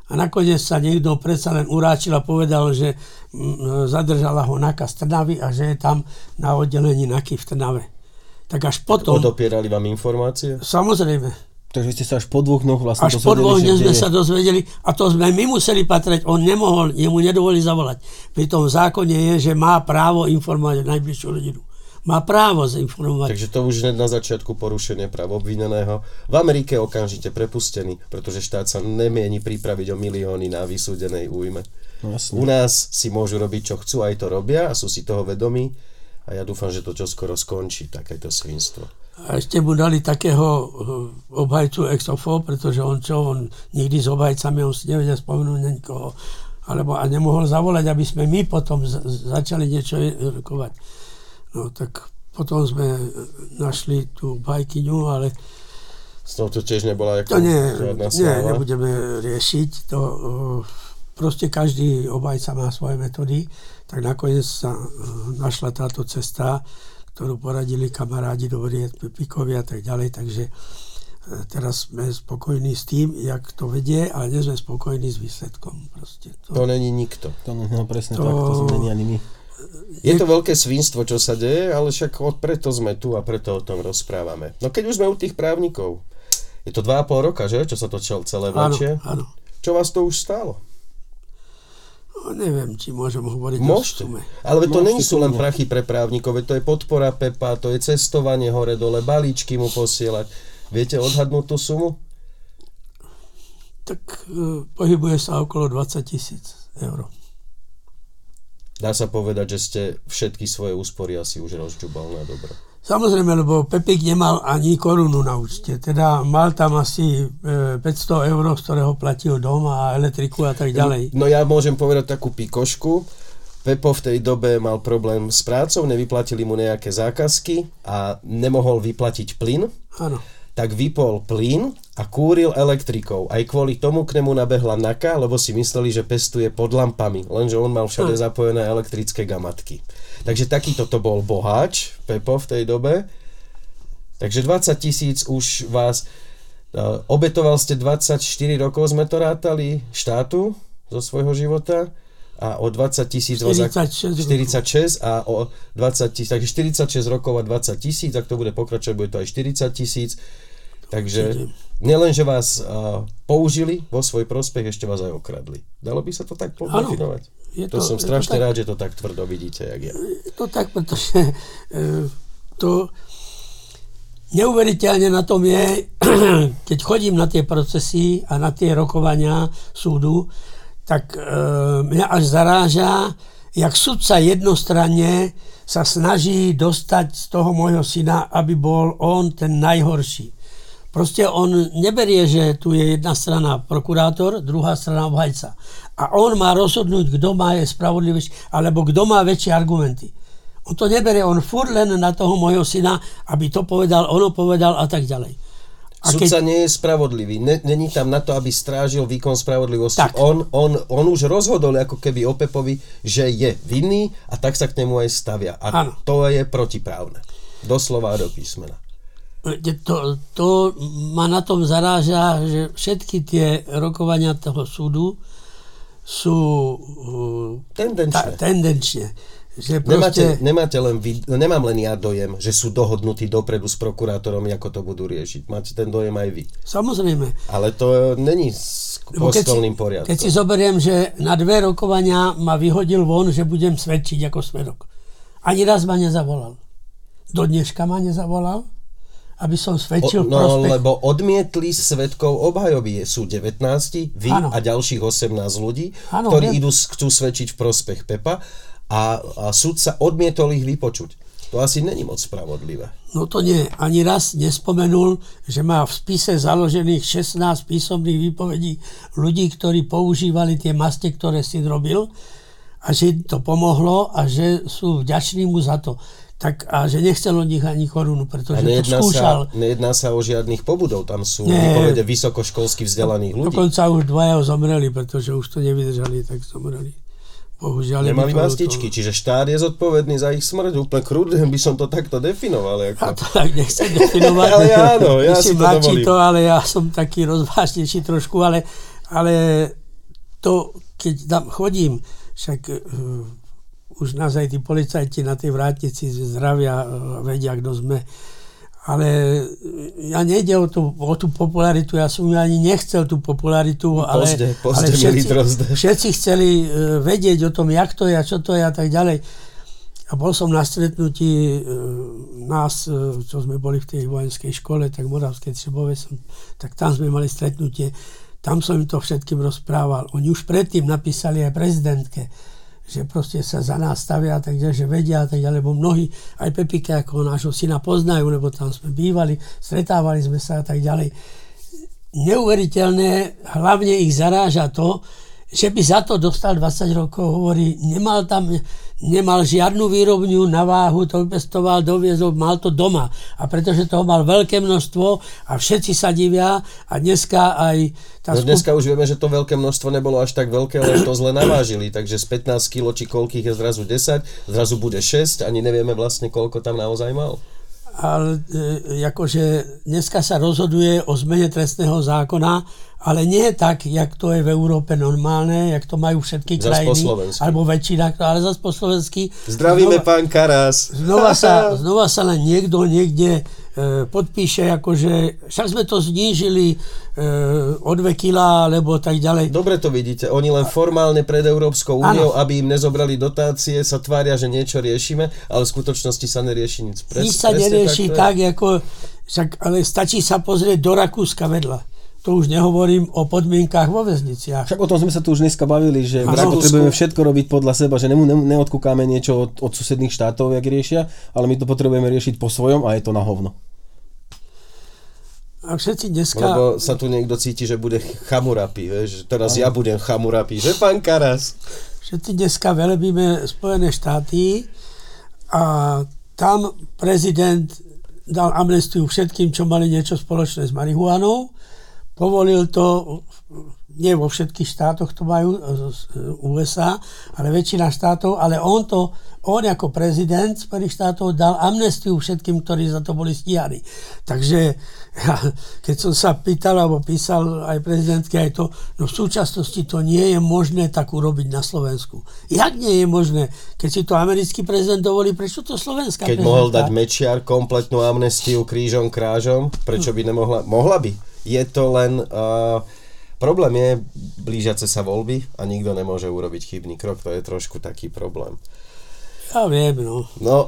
A nakoniec sa niekto predsa len uráčil a povedal, že zadržala ho NAKA z Trnavy a že je tam na oddelení NAKY v Trnave. Tak až potom... Odopierali vám informácie? Samozrejme. Takže ste sa až po dvoch dňoch vlastne až dozvedeli, po dvoch dňoch sme je... sa dozvedeli a to sme my museli patrať. On nemohol, jemu nedovolili zavolať. Pri tom zákone je, že má právo informovať najbližšiu rodinu. Má právo zinformovať. Takže to už na začiatku porušenie práv obvineného. V Amerike okamžite prepustený, pretože štát sa nemieni pripraviť o milióny na vysúdenej újme. No, u nás si môžu robiť, čo chcú, aj to robia a sú si toho vedomí. A ja dúfam, že to čoskoro skončí, takéto svinstvo. A ešte mu dali takého obhajcu ex ofo, pretože on čo, on nikdy s obhajcami, on si nevedel spomenúť na nikoho. Alebo a nemohol zavolať, aby sme my potom z- začali niečo rokovať. No tak potom sme našli tú obhajkyňu, ale... S to tiež nebola to nie, žiadna nie, sláva? nebudeme riešiť. To, proste každý obhajca má svoje metódy, tak nakoniec sa našla táto cesta, ktorú poradili kamarádi dobrí, Pepíkovi a tak ďalej, takže teraz sme spokojní s tým, jak to vedie, ale nie sme spokojní s výsledkom. Proste to, to není nikto. To no, presne to, tak, to sme není ani my. Je to veľké svinstvo, čo sa deje, ale však preto sme tu a preto o tom rozprávame. No keď už sme u tých právnikov, je to dva a pol roka, že? Čo sa to celé vlačie? Áno, áno. Čo vás to už stálo? No, neviem, či môžem hovoriť Môžete, o sume. ale to nie sú len kľudne. prachy pre právnikov, to je podpora Pepa, to je cestovanie hore-dole, balíčky mu posielať. Viete odhadnúť tú sumu? Tak e, pohybuje sa okolo dvadsať tisíc eur. Dá sa povedať, že ste všetky svoje úspory asi už rozčubal na dobro. Samozrejme, lebo Pepík nemal ani korunu na účte. Teda mal tam asi päťsto eur, z ktorého platil dom a elektriku a tak ďalej. No ja môžem povedať takú pikošku. Pepo v tej dobe mal problém s prácou, nevyplatili mu nejaké zákazky a nemohol vyplatiť plyn. Áno. Tak vypol plyn a kúril elektrikou. Aj kvôli tomu k nemu nabehla NAKA, lebo si mysleli, že pestuje pod lampami. Lenže on mal všade zapojené elektrické gamatky. Takže takýto to bol boháč, Pepo v tej dobe. Takže dvadsať tisíc už vás... Uh, obetoval ste dvadsaťštyri rokov, sme to rátali, štátu zo svojho života. A o dvadsať tisíc... štyridsaťšesť, štyridsaťšesť a o dvadsať tisíc, takže štyridsaťšesť rokov a dvadsať tisíc, ak to bude pokračovať, bude to aj štyridsať tisíc. Takže nielen, že vás uh, použili vo svoj prospech, ešte vás aj okradli. Dalo by sa to tak podefinovať? To, to som strašne to rád, že to tak tvrdo vidíte, jak ja. Je to tak, pretože e, to neuveriteľne na tom je, keď chodím na tie procesy a na tie rokovania súdu, tak e, mňa až zaráža, jak sudca jednostranne sa snaží dostať z toho môjho syna, aby bol on ten najhorší. Proste on neberie, že tu je jedna strana prokurátor, druhá strana obhajca. A on má rozhodnúť, kto má je spravodlivejší, alebo kto má väčšie argumenty. On to neberie, on furt len na toho môjho syna, aby to povedal, ono povedal a tak ďalej. A Sudca keď... nie je spravodlivý. Není tam na to, aby strážil výkon spravodlivosti. Tak. On, on, on už rozhodol ako keby o Pepovi, že je vinný a tak sa k nemu aj stavia. A Áno. to je protiprávne. Doslova a do písmena. To, to ma na tom zaráža, že všetky tie rokovania toho súdu sú Tendenčne. Ta, tendenčne. Že Nemáte, proste... nemáte len vy, nemám len ja dojem, že sú dohodnutí dopredu s prokurátorom, ako to budú riešiť. Máte ten dojem aj vy. Samozrejme. Ale to není s kostolným poriadkom. Keď si zoberiem, že na dve rokovania ma vyhodil von, že budem svedčiť ako svedok. Ani raz ma nezavolal. Do dneška ma nezavolal, aby som svedčil o, v no, prospech. lebo odmietli svedkov obhajoby. Sú devätnásť, vy ano. A ďalších osemnásť ľudí, ano, ktorí viem. idú, chcú svedčiť v prospech Pepa a, a súd sa odmietol ich vypočuť. To asi není moc spravodlivé. No to nie. Ani raz nespomenul, že má v spise založených šestnásť písomných výpovedí ľudí, ktorí používali tie maste, ktoré si robil a že to pomohlo a že sú vďační mu za to. Tak a že nechcel od nich ani korunu, pretože to skúšal. Sa, nejedná sa o žiadnych pobudov, tam sú výpovede vysokoškolsky vzdelaných ľudí. Dokonca už dvaja zomreli, pretože už to nevydržali, tak zomreli. Bohužiaľ. Nemali mastičky, to... čiže štát je zodpovedný za ich smrť. Úplne krúdne by som to takto definoval. Ako... Ja to tak nechcem definovať. Ale áno, ja si to dovolím. to, ale ja som taký rozvážnejší trošku, ale, ale to, keď tam chodím, však uh, už nás aj tí policajti na tej vrátnici zdravia, uh, vedia, kto sme. Ale ja nejde o tú, o tú popularitu, ja som ani nechcel tú popularitu, ale, pozde, pozde, ale všetci, všetci chceli uh, vedieť o tom, jak to je a čo to je a tak ďalej. A bol som na stretnutí uh, nás, uh, čo sme boli v tej vojenskej škole, tak Moravskej Třebove, som, tak tam sme mali stretnutie. Tam som im to všetkým rozprával. Oni už predtým napísali aj prezidentke, že proste sa za nás stavia a tak ďalej, že vedia a tak ďalej, lebo mnohí, aj Pepike ako nášho syna poznajú, lebo tam sme bývali, stretávali sme sa a tak ďalej. Neuveriteľné, hlavne ich zaráža to, že by za to dostal dvadsať rokov, hovorí, nemal tam, nemal žiadnu výrobňu na váhu, to vypestoval, doviezol, mal to doma. A pretože toho mal veľké množstvo a všetci sa divia a dneska aj... Tá no dneska skup... už vieme, že to veľké množstvo nebolo až tak veľké, ale to zle navážili, takže z pätnásť kilo či koľkých je zrazu desať, zrazu bude šesť, ani nevieme vlastne, koľko tam naozaj mal. Ale e, akože dneska sa rozhoduje o zmene trestného zákona, ale nie tak, jak to je v Európe normálne, jak to majú všetky zas krajiny, alebo väčšina, ale zase po slovensky. Zdravíme, znova, pán Karas. Znova sa, znova sa len niekto niekde e, podpíše, akože však sme to znížili e, o dve kilá, alebo tak ďalej. Dobre to vidíte, oni len formálne pred Európskou úniou, aby im nezobrali dotácie, sa tvária, že niečo riešime, ale v skutočnosti sa nerieši nic. Pres, Nič sa nerieši tak, ako, však, ale stačí sa pozrieť do Rakúska vedľa. To už nehovorím o podmienkách vo väzniciach. Však o tom sme sa tu už dneska bavili, že potrebujeme všetko robiť podľa seba, že ne, ne, neodkúkáme niečo od, od susedných štátov, jak riešia, ale my to potrebujeme riešiť po svojom a je to na hovno. A všetci dneska... Lebo sa tu niekto cíti, že bude Chamurapi, vieš, teraz ja budem Chamurapi, že pán Karas? Všetci dneska velebíme Spojené štáty a tam prezident dal amnestiu všetkým, čo mali niečo spoločné s marihuanou. Povolil to, nie vo všetkých štátoch to majú, z ú es á, ale väčšina štátov, ale on to, on ako prezident Spojených štátov dal amnestiu všetkým, ktorí za to boli stíhaní. Takže ja, keď som sa pýtal, alebo písal aj prezidentke aj to, no v súčasnosti to nie je možné tak urobiť na Slovensku. Jak nie je možné? Keď si to americký prezident dovolí, prečo to slovenská Keď prezidentka? mohol dať Mečiar kompletnú amnestiu krížom krážom, prečo by nemohla? Mohla by. Je to len... Uh, problém je blížiace sa voľby a nikto nemôže urobiť chybný krok. To je trošku taký problém. Ja viem, no. No.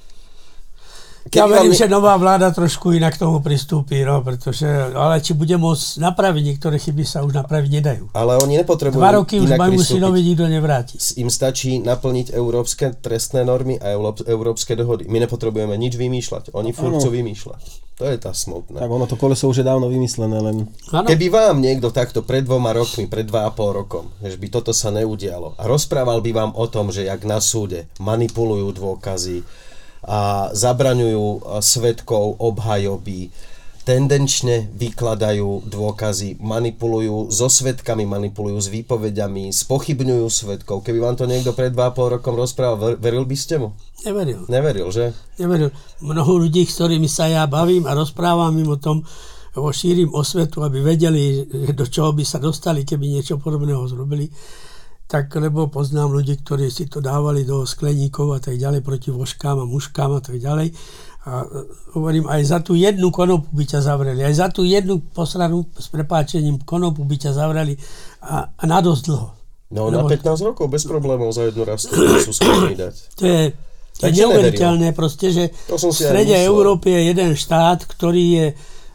Ja verím, vám... že nová vláda trošku inak k tomu pristúpi, no, pretože, ale či bude môcť napraviť, niektoré chyby sa už napraviť nedajú. Ale oni nepotrebujú Dva roky už majú synovi nikto nevráti. Im stačí naplniť európske trestné normy a európske dohody. My nepotrebujeme nič vymýšľať. Oni furt chcú vymýšľať. To je tá smutná. Tak ono to koleso už je dávno vymyslené, len... Ano. Keby vám niekto takto pred dvoma rokmi, pred dva a pol rokom, že by toto sa neudialo a rozprával by vám o tom, že jak na súde manipulujú dôkazy a zabraňujú svedkov obhajoby, tendenčne vykladajú dôkazy, manipulujú so svedkami, manipulujú s výpovediami, spochybňujú svedkov. Keby vám to niekto pred dva a pol rokom rozprával, veril by ste mu? Neveril. Neveril, že? Neveril. Mnoho ľudí, s ktorými sa ja bavím a rozprávam im o tom, o šírim osvetu, aby vedeli, do čoho by sa dostali, keby niečo podobného zrobili. Tak, lebo poznám ľudí, ktorí si to dávali do skleníkov a tak ďalej, proti vožkám a mužkám a tak ďalej. A hovorím, aj za tú jednu konopu by ťa zavreli, aj za tú jednu posranú s prepáčením konopu by ťa zavreli a, a na dosť dlho. No lebo... na pätnásť rokov bez problémov za jednu raz to sú schopní dať. To je, to je neuveriteľné proste, že v strede Európy je jeden štát, ktorý je e,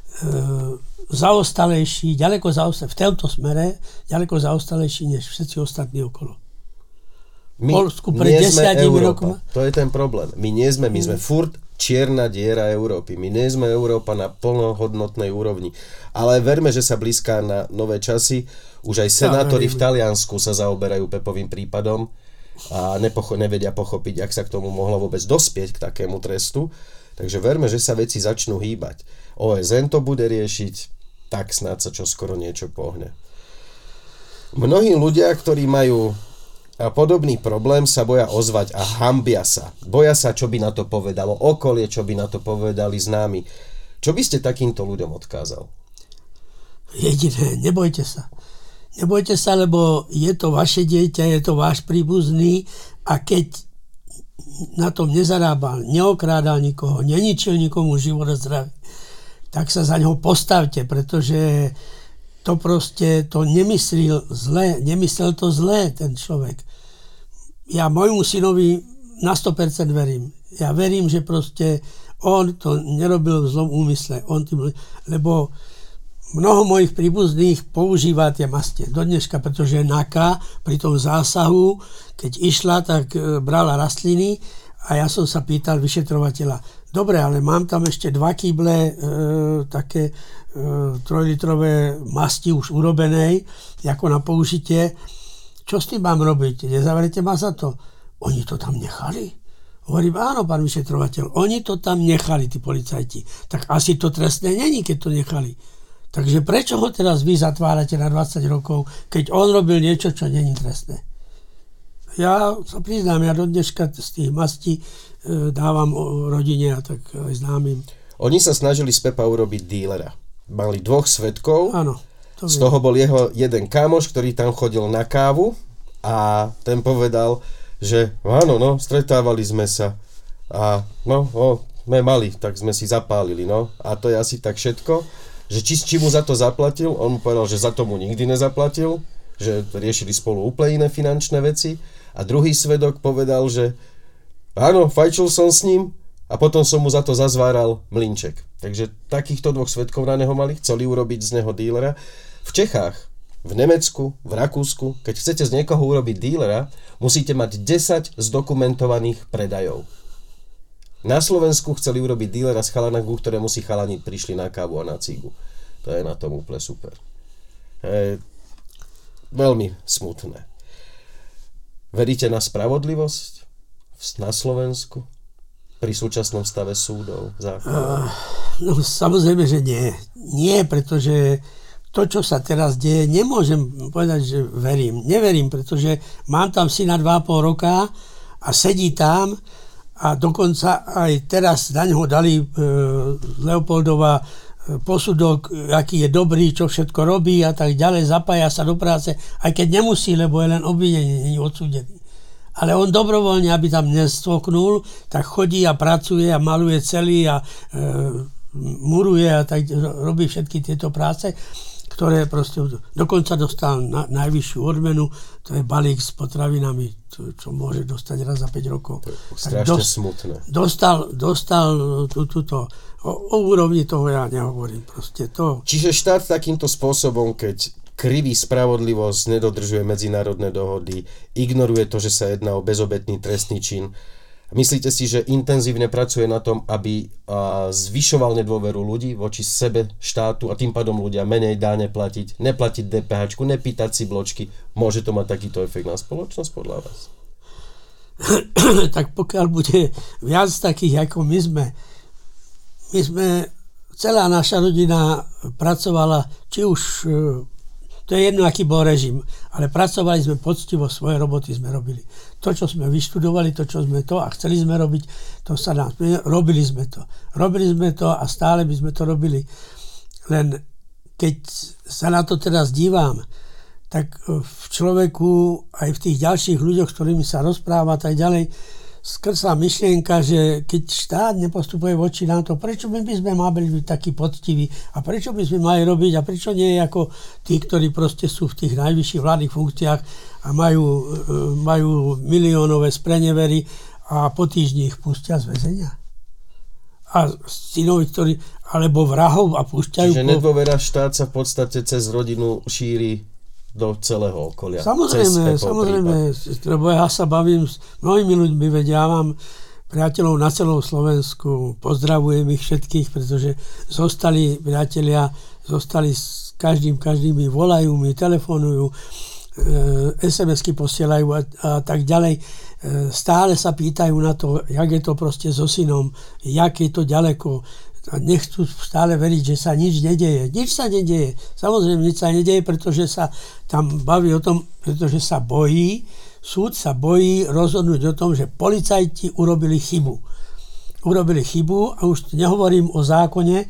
zaostalejší, ďaleko zaostalejší, v tomto smere, ďaleko zaostalejší než všetci ostatní okolo. My Polsku pred desiatimi rokmi. To je ten problém. My nie sme, my sme furt čierna diera Európy. My nie sme Európa na plnohodnotnej úrovni. Ale verme, že sa blízka na nové časy. Už aj senátori v Taliansku sa zaoberajú Pepovým prípadom a nepocho- nevedia pochopiť, ak sa k tomu mohlo vôbec dospieť k takému trestu. Takže verme, že sa veci začnú hýbať. ó es en to bude riešiť, tak snáď sa čoskoro niečo pohne. Mnohí ľudia, ktorí majú podobný problém, sa boja ozvať a hanbia sa. Boja sa, čo by na to povedalo okolie, čo by na to povedali známi. Čo by ste takýmto ľuďom odkázal? Jediné, nebojte sa. nebojte sa, lebo je to vaše dieťa, je to váš príbuzný a keď na tom nezarábal, neokrádal nikoho, neničil nikomu život a zdravie, tak sa za ňoho postavte, pretože to proste, to nemyslel zle, nemyslel to zle ten človek. Ja môjmu synovi na sto percent verím. Ja verím, že proste on to nerobil v zlom úmysle. On tým, lebo mnoho mojich príbuzných používa tie maste do dneška, pretože Naka pri tom zásahu, keď išla, tak brala rastliny a ja som sa pýtal vyšetrovateľa, dobre, ale mám tam ešte dva kýble e, také e, trojlitrové masti už urobenej, ako na použitie. Čo s tým mám robiť? Nezaverete ma za to? Oni to tam nechali? Hovorím, áno, pán vyšetrovateľ, oni to tam nechali, tí policajti. Tak asi to trestné není, keď to nechali. Takže prečo ho teraz vy zatvárate na dvadsať rokov, keď on robil niečo, čo není trestné? Ja sa priznám, ja do dneška z tých mastí e, dávam o rodine a tak aj známym. Oni sa snažili z Pepa urobiť dílera. Mali dvoch svedkov, áno, to z toho bol jeho jeden kamoš, ktorý tam chodil na kávu a ten povedal, že áno, no, stretávali sme sa a no, no, sme mali, tak sme si zapálili, no. A to je asi tak všetko, že či, či mu za to zaplatil, on mu povedal, že za to mu nikdy nezaplatil, že riešili spolu úplne iné finančné veci a druhý svedok povedal, že áno, fajčil som s ním a potom som mu za to zazváral mlynček. Takže takýchto dvoch svedkov na neho mali, chceli urobiť z neho dílera. V Čechách, v Nemecku, v Rakúsku, keď chcete z niekoho urobiť dílera, musíte mať desať zdokumentovaných predajov. Na Slovensku chceli urobiť dílera z chalanaku, ktorému si chalani prišli na kávu a na cígu. To je na tom úplne super. Je veľmi smutné. Veríte na spravodlivosť na Slovensku pri súčasnom stave súdov, zákonov? No samozrejme, že nie. Nie, pretože to, čo sa teraz deje, nemôžem povedať, že verím. Neverím, pretože mám tam syna dva a pol roka a sedí tam a dokonca aj teraz na ňoho dali e, Leopoldova e, posudok, aký je dobrý, čo všetko robí a tak ďalej, zapája sa do práce, aj keď nemusí, lebo je len obvinený, nie je odsúdený. Ale on dobrovoľne, aby tam nestvoknul, tak chodí a pracuje a maluje celý a e, muruje a tak robí všetky tieto práce, ktoré proste dokonca dostal na, najvyššiu odmenu, to je balík s potravinami, čo, čo môže dostať raz za päť rokov. To je strašne dos, smutné. Dostal, dostal tú, túto, o, o úrovni toho ja nehovorím. Proste to. Čiže štát takýmto spôsobom, keď kriví spravodlivosť, nedodržuje medzinárodné dohody, ignoruje to, že sa jedná o bezobetný trestný čin, myslíte si, že intenzívne pracuje na tom, aby zvyšoval nedôveru ľudí voči sebe, štátu a tým pádom ľudia menej dáne platiť, neplatiť dé pé háčku, nepýtať si bločky? Môže to mať takýto efekt na spoločnosť podľa vás? Tak pokiaľ bude viac takých, ako my sme, my sme, celá naša rodina pracovala, či už to je jedno, aký bol režim, ale pracovali sme poctivo, svoje roboty sme robili. To, čo sme vyštudovali, to, čo sme to a chceli sme robiť, to sa nám, robili sme to. Robili sme to a stále by sme to robili. Len keď sa na to teraz dívam, tak v človeku, aj v tých ďalších ľuďoch, s ktorými sa rozpráva a tak ďalej, skrsla myšlienka, že keď štát nepostupuje voči nám to, prečo my by sme mali byť takí poctiví a prečo by sme mali robiť a prečo nie ako tí, ktorí proste sú v tých najvyšších vládnych funkciách a majú, majú miliónové sprenevery a po týždni ich pustia z väzenia. A synovi, ktorí, alebo vrahov a púšťajú... Čiže nedôvera štát sa v podstate cez rodinu šíri do celého okolia. Samozrejme, samozrejme, lebo ja sa bavím s mnohými ľuďmi, veď ja mám priateľov na celom Slovensku, pozdravujem ich všetkých, pretože zostali priatelia, zostali s každým, každým mi volajú, mi telefonujú, es em esky posielajú a, a tak ďalej. Stále sa pýtajú na to, jak je to proste so synom, jak je to ďaleko. A nechcú stále veriť, že sa nič nedeje. Nič sa nedeje. Samozrejme, nič sa nedeje, pretože sa tam baví o tom, pretože sa bojí, súd sa bojí rozhodnúť o tom, že policajti urobili chybu. Urobili chybu a už nehovorím o zákone,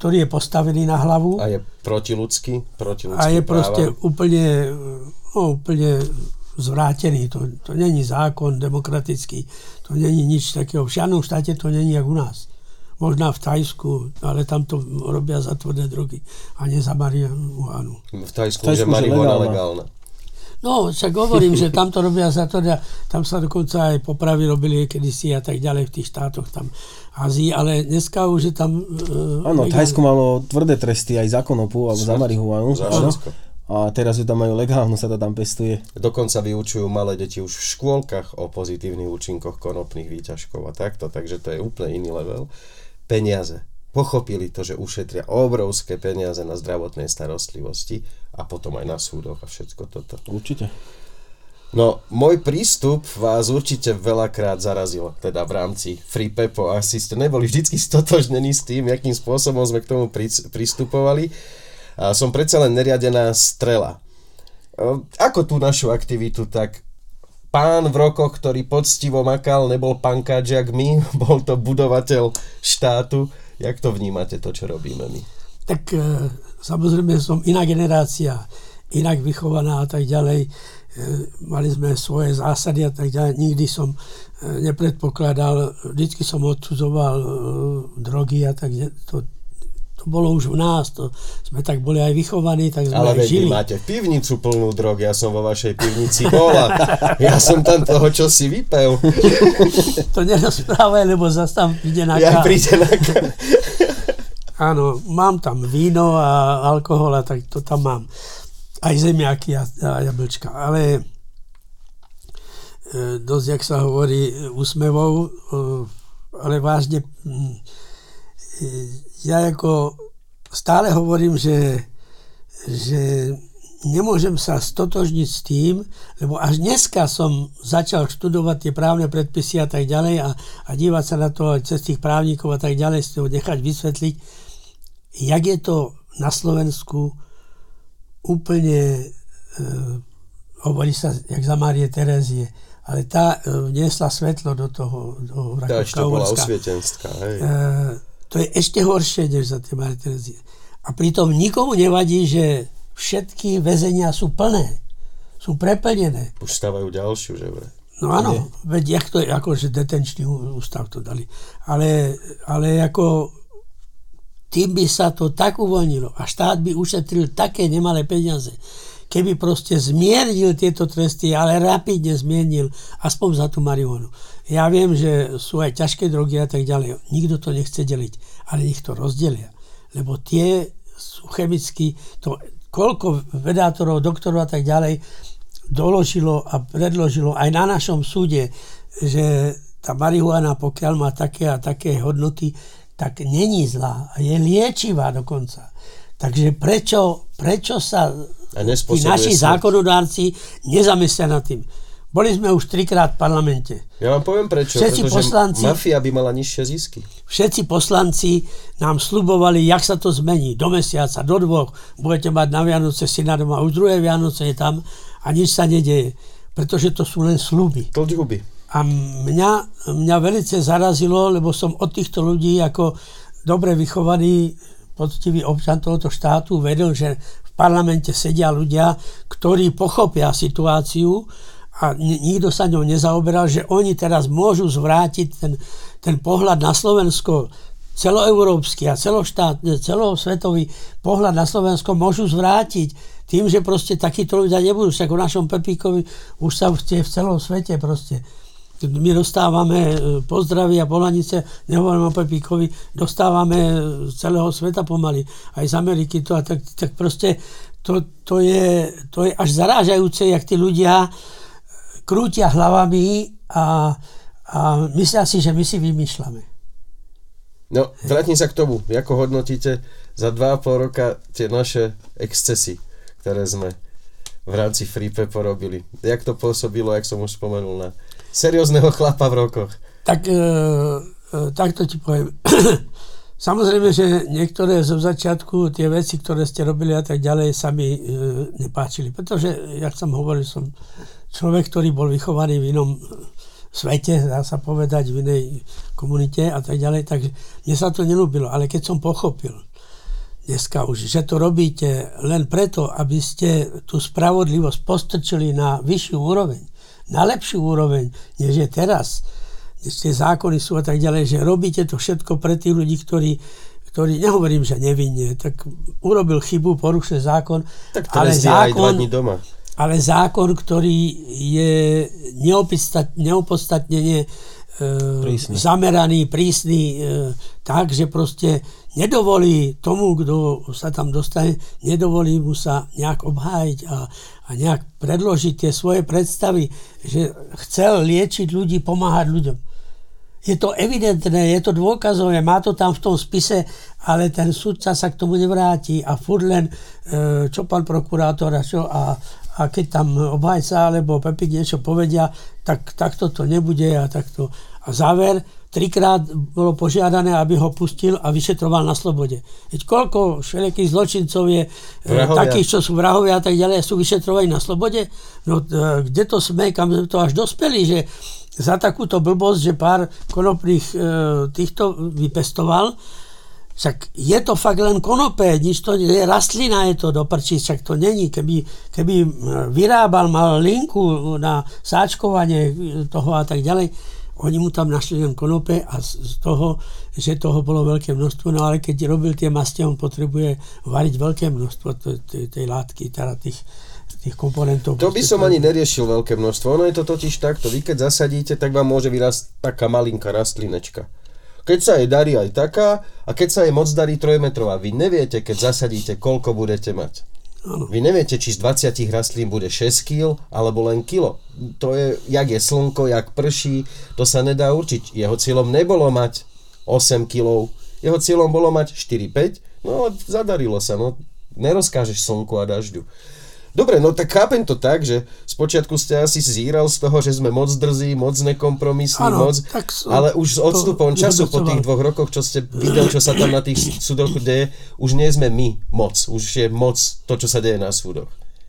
ktorý je postavený na hlavu. A je protiludský, protiludský A je práva. proste úplne, no, úplne zvrátený. To, to není zákon demokratický. To není nič takého. V žiadnom štáte to není jak u nás. Možná v Thajsku, ale tam to robia za tvrdé drogy a nie za marihuanu. V Thajsku, V Thajsku že marihuana legálna. No, však hovorím, že tam to robia za to, tam sa dokonca aj popravy robili kedysi a tak ďalej v tých štátoch tam Ázii, ale dneska už je tam... Áno, uh, Thajsko malo tvrdé tresty aj za konopu alebo za marihuanu. Za všetko. A teraz ju tam majú legálnu, sa to tam pestuje. Dokonca vyučujú malé deti už v škôlkach o pozitívnych účinkoch konopných výťažkov a takto, takže to je úplne iný level. Peniaze. Pochopili to, že ušetria obrovské peniaze na zdravotnej starostlivosti a potom aj na súdoch a všetko toto. Určite. No, môj prístup vás určite veľakrát zarazil, teda v rámci Free Pepo. Asi ste neboli vždycky stotožnení s tým, akým spôsobom sme k tomu pristupovali. A som predsa len neriadená strela. Ako tú našu aktivitu, tak pán v rokoch, ktorý poctivo makal, nebol pankáč jak my, bol to budovateľ štátu. Jak to vnímate, to, čo robíme my? Tak e, samozrejme som iná generácia, inak vychovaná a tak ďalej. E, mali sme svoje zásady a tak ďalej. Nikdy som e, nepredpokladal, vždycky som odsudzoval e, drogy a tak ďalej. To, to bolo už v nás, to sme tak boli aj vychovaní, tak sme ale aj žili. Ale máte pivnicu plnú drog, ja som vo vašej pivnici bola. Ja som tam toho čosi vypel. To nerozprávaj, lebo zase tam ide na Ja kávu. príde na kávu. Áno, mám tam víno a alkohol a tak to tam mám. Aj zemiaky a, a jablčka. Ale e, dosť, jak sa hovorí, úsmevou, e, ale vážne e, ja ako stále hovorím, že, že nemôžem sa stotožniť s tým, lebo až dneska som začal študovať tie právne predpisy a tak ďalej a, a dívať sa na to aj cez tých právnikov a tak ďalej, si to nechať vysvetliť, jak je to na Slovensku úplne, e, hovorí sa, jak za Márie Terézie, ale tá e, vniesla svetlo do toho, do Tá ešte bola Rakúska-Uhorska. osvietenská, hej. E, to je ešte horšie, než za tie Márie Terézie. A pritom nikomu nevadí, že všetky väzenia sú plné, sú preplnené. Už stávajú ďalšiu, že vraj. No áno, veď jak to je, akože detenčný ústav to dali. Ale, ale ako tým by sa to tak uvoľnilo a štát by ušetril také nemalé peniaze, keby proste zmiernil tieto tresty, ale rapidne zmiernil aspoň za tú marihuanu. Ja viem, že sú aj ťažké drogy a tak ďalej. Nikto to nechce deliť, ale nech to rozdelia. Lebo tie sú chemicky, to, koľko vedátorov, doktorov a tak ďalej doložilo a predložilo aj na našom súde, že tá marihuana, pokiaľ má také a také hodnoty, tak není zlá a je liečivá dokonca. Takže prečo, prečo sa tí naši zákonodárci nezamyslia nad tým? Boli sme už trikrát v parlamente. Ja vám poviem prečo, všetci pretože poslanci, mafia by mala nižšie zisky. Všetci poslanci nám sľubovali, jak sa to zmení. Do mesiaca, do dvoch. Budete mať na Vianoce syna doma. Už druhé Vianoce je tam a nič sa nedeje. Pretože to sú len sľuby. Kľúby. A mňa, mňa velice zarazilo, lebo som od týchto ľudí ako dobre vychovaný, poctivý občan tohoto štátu vedel, že v parlamente sedia ľudia, ktorí pochopia situáciu a nikto sa ňou nezaoberal, že oni teraz môžu zvrátiť ten, ten pohľad na Slovensko, celoeurópsky a celoštátny, celosvetový pohľad na Slovensko môžu zvrátiť tým, že proste takíto ľudia nebudú. Však o našom Pepíkovi už sa v celom svete proste. My dostávame pozdravy a polanice, nehovorím o Pepíkovi, dostávame z celého sveta pomaly, aj z Ameriky to a tak, tak proste to, to, je, to je až zarážajúce, jak tí ľudia krútia hlavami a, a myslia si, že my si vymýšľame. No, vrátim sa k tomu. Ako hodnotíte za dva a pol roka tie naše excesy, ktoré sme v rámci Free Pepo robili? Jak to pôsobilo, jak som už spomenul, na seriózneho chlapa v rokoch? Tak, e, e, takto ti poviem. Samozrejme, že niektoré zo začiatku tie veci, ktoré ste robili a tak ďalej, sa mi e, nepáčili. Pretože, jak som hovoril, som človek, ktorý bol vychovaný v inom svete, dá sa povedať, v inej komunite a tak ďalej. Takže mne sa to nelúbilo. Ale keď som pochopil, dneska už, že to robíte len preto, aby ste tú spravodlivosť postrčili na vyššiu úroveň, na lepšiu úroveň, než je teraz, kde tie zákony sú a tak ďalej, že robíte to všetko pre tých ľudí, ktorí, ktorí, nehovorím, že nevinne, tak urobil chybu, porušil zákon, tak ale zákon, aj dva dní doma. Ale zákon, ktorý je neopodstatnene prísny. zameraný, prísny, tak, že proste nedovolí tomu, kto sa tam dostane, nedovolí mu sa nejak obhájiť a, a nejak predložiť tie svoje predstavy, že chcel liečiť ľudí, pomáhať ľuďom. Je to evidentné, je to dôkazové, má to tam v tom spise, ale ten sudca sa k tomu nevráti a furt len, čo pán prokurátor a čo a, a keď tam obhajca alebo Pepík niečo povedia, tak takto to nebude a takto. A záver, trikrát bolo požiadané, aby ho pustil a vyšetroval na slobode. Veď koľko všelijakých zločincov je, vrahovia. Takých, čo sú vrahovia a tak ďalej, sú vyšetrovaní na slobode? No kde to sme, kam sme to až dospeli, že za takúto blbosť, že pár konopných e, týchto vypestoval, však je to fakt len konopé, nič to nie je, rastlina je to do prčí, však to není. Keby, keby vyrábal, mal linku na sáčkovanie toho a tak ďalej, oni mu tam našli len konope a z toho, že toho bolo veľké množstvo, no ale keď robil tie masti, on potrebuje variť veľké množstvo tej, tej, tej látky, teda tých, tých komponentov. To by som ani neriešil veľké množstvo, ono je to totiž takto, vy keď zasadíte, tak vám môže vyrásť taká malinká rastlinečka. Keď sa jej darí aj taká a keď sa jej moc darí trojmetrová, vy neviete, keď zasadíte, koľko budete mať. Ano. Vy neviete, či z dvadsať rastlín bude šesť kíl alebo len kilo. To je, jak je slnko, jak prší, to sa nedá určiť. Jeho cieľom nebolo mať osem kilov, jeho cieľom bolo mať štyri päť, no zadarilo sa, no nerozkážeš slnku a dažďu. Dobre, no tak chápem to tak, že spočiatku ste asi zíral z toho, že sme moc drzí, moc nekompromisní, ano, moc, ale už s odstupom času po tých dvoch rokoch, čo ste videl, čo sa tam na tých súdoch deje, už nie sme my moc, už je moc to, čo sa deje na súdoch.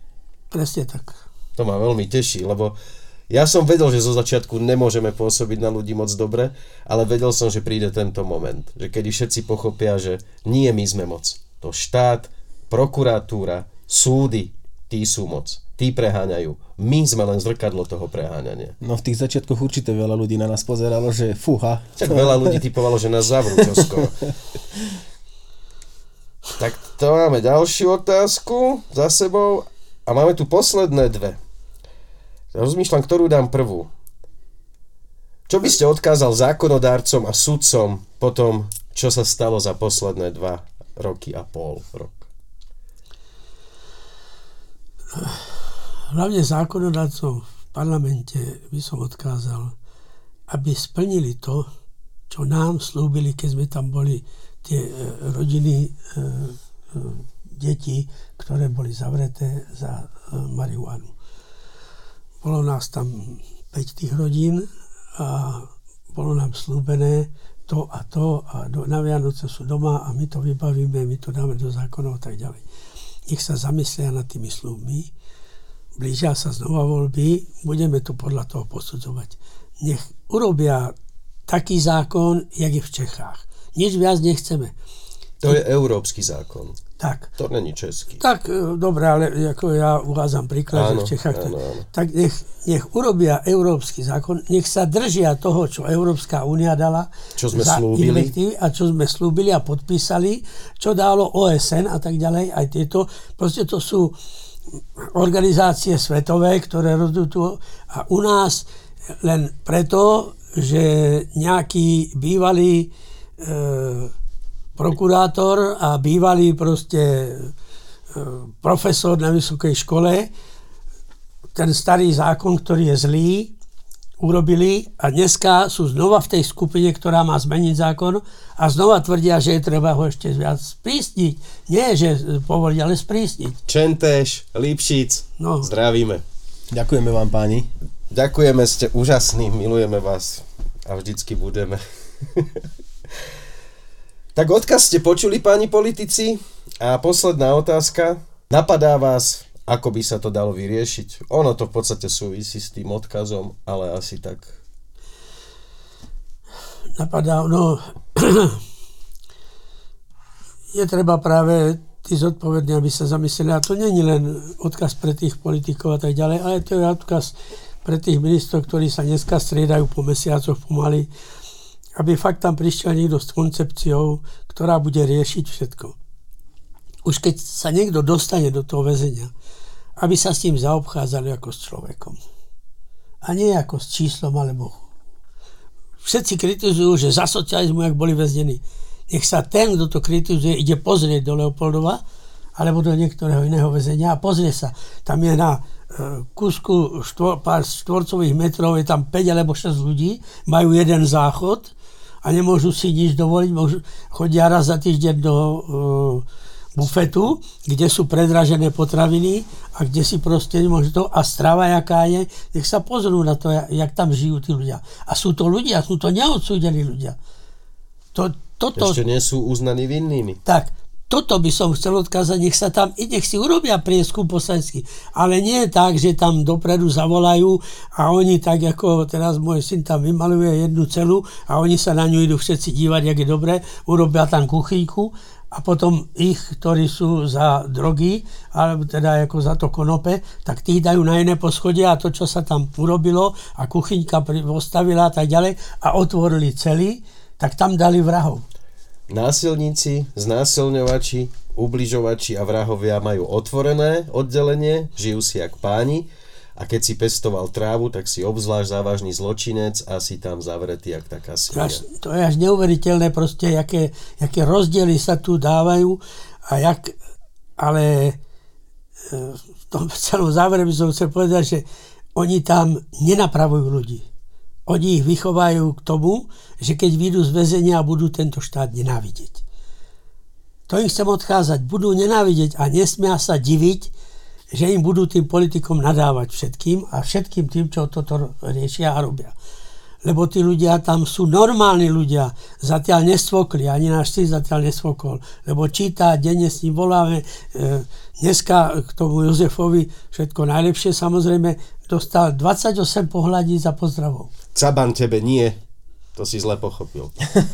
Presne tak. To ma veľmi teší, lebo ja som vedel, že zo začiatku nemôžeme pôsobiť na ľudí moc dobre, ale vedel som, že príde tento moment, že kedy všetci pochopia, že nie my sme moc. To štát, prokuratúra, súdy, tí sú moc. Tí preháňajú. My sme len zrkadlo toho preháňania. No v tých začiatkoch určite veľa ľudí na nás pozeralo, že fúha. Tak veľa ľudí typovalo, že nás zavrú čoskoro. Tak to máme ďalšiu otázku za sebou a máme tu posledné dve. Rozmýšľam, ktorú dám prvú. Čo by ste odkázal zákonodárcom a sudcom po tom, čo sa stalo za posledné dva roky a pol rok? Hlavne zákonodarcom v parlamente by som odkázal, aby splnili to, čo nám slúbili, keď sme tam boli tie rodiny, deti, ktoré boli zavreté za marihuanu. Bolo nás tam päť tých rodín a bolo nám slúbené to a to a do, na Vianoce sú doma a my to vybavíme, my to dáme do zákonov a tak ďalej. Nech sa zamyslia nad tými sľubmi, blížia sa znova voľby, budeme to podľa toho posudzovať. Nech urobia taký zákon, jak je v Čechách. Nič viac nechceme. To je európsky zákon. Tak. To není český. Tak, dobre, ale ako ja uvádzam príklad, áno, že v Čechách to... Áno, áno. Tak nech, nech urobia európsky zákon, nech sa držia toho, čo Európska únia dala čo sme za slúbili. invektív a čo sme slúbili a podpísali, čo dalo ó es en a tak ďalej, aj tieto. Proste to sú organizácie svetové, ktoré rozhodujú a u nás len preto, že nejaký bývalý e, prokurátor a bývalý proste profesor na vysokej škole ten starý zákon, ktorý je zlý, urobili a dneska sú znova v tej skupine, ktorá má zmeniť zákon a znova tvrdia, že je treba ho ešte viac sprísniť. Nie, že povoliť, ale sprísniť. Čentéš, Lipšic, no. Zdravíme. Ďakujeme vám, páni. Ďakujeme, ste úžasní, milujeme vás a vždycky budeme. Tak odkaz ste počuli, páni politici? A posledná otázka. Napadá vás, ako by sa to dalo vyriešiť? Ono to v podstate súvisí s tým odkazom, ale asi tak. Napadá, no... Je treba práve tí zodpovední, aby sa zamysleli. A to nie je len odkaz pre tých politikov a tak ďalej, ale to je odkaz pre tých ministrov, ktorí sa dneska striedajú po mesiacoch pomaly, aby fakt tam prišiel niekto s koncepciou, ktorá bude riešiť všetko. Už keď sa niekto dostane do toho väzenia, aby sa s tým zaobchádzali ako s človekom. A nie ako s číslom alebo. Všetci kritizujú, že za socializmu, jak boli väznení. Nech sa ten, kto to kritizuje, ide pozrieť do Leopoldova alebo do niektorého iného väzenia a pozrie sa. Tam je na kúsku štvor, pár štvorcových metrov, je tam päť alebo šesť ľudí, majú jeden záchod a nemôžu si nič dovoliť, môžu, chodia raz za týždeň do uh, bufetu, kde sú predražené potraviny a kde si proste nemôžu to, a strava jaká je, nech sa pozrú na to, jak tam žijú tí ľudia. A sú to ľudia, sú to neodsúdení ľudia. To, toto, ešte nie sú uznaní vinnými. Tak, toto by som chcel odkázať, nech sa tam, nech si urobia prieskum poslanecký, ale nie tak, že tam dopredu zavolajú a oni tak, ako teraz môj syn tam vymaluje jednu celu a oni sa na ňu idú všetci dívať, jak je dobre, urobia tam kuchýku a potom ich, ktorí sú za drogy, alebo teda ako za to konope, tak tí dajú na iné poschodie a to, čo sa tam urobilo a kuchyňka postavila a tak ďalej a otvorili celý, tak tam dali vrahov. Násilníci, znásilňovači, ubližovači a vrahovia majú otvorené oddelenie, žijú si jak páni a keď si pestoval trávu, tak si obzvlášť závažný zločinec a si tam zavretý jak taká svinia. To je až neuveriteľné proste, jaké, jaké rozdiely sa tu dávajú a jak, ale v tom celom závere by som chcel povedať, že oni tam nenapravujú ľudí. Oni ich vychovajú k tomu, že keď vyjdú z väzenia, budú tento štát nenávidieť. To im chcem odcházať. Budú nenávidieť a nesmia sa diviť, že im budú tým politikom nadávať všetkým a všetkým tým, čo toto riešia a robia. Lebo tí ľudia tam sú normálni ľudia. Zatiaľ nesvokli, ani náš syn zatiaľ nesvokol. Lebo číta, denne s ním voláme. Dneska k tomu Jozefovi všetko najlepšie, samozrejme, dostal dvadsaťosem pohľadí za pozdravov. Caban, tebe nie. To si zle pochopil.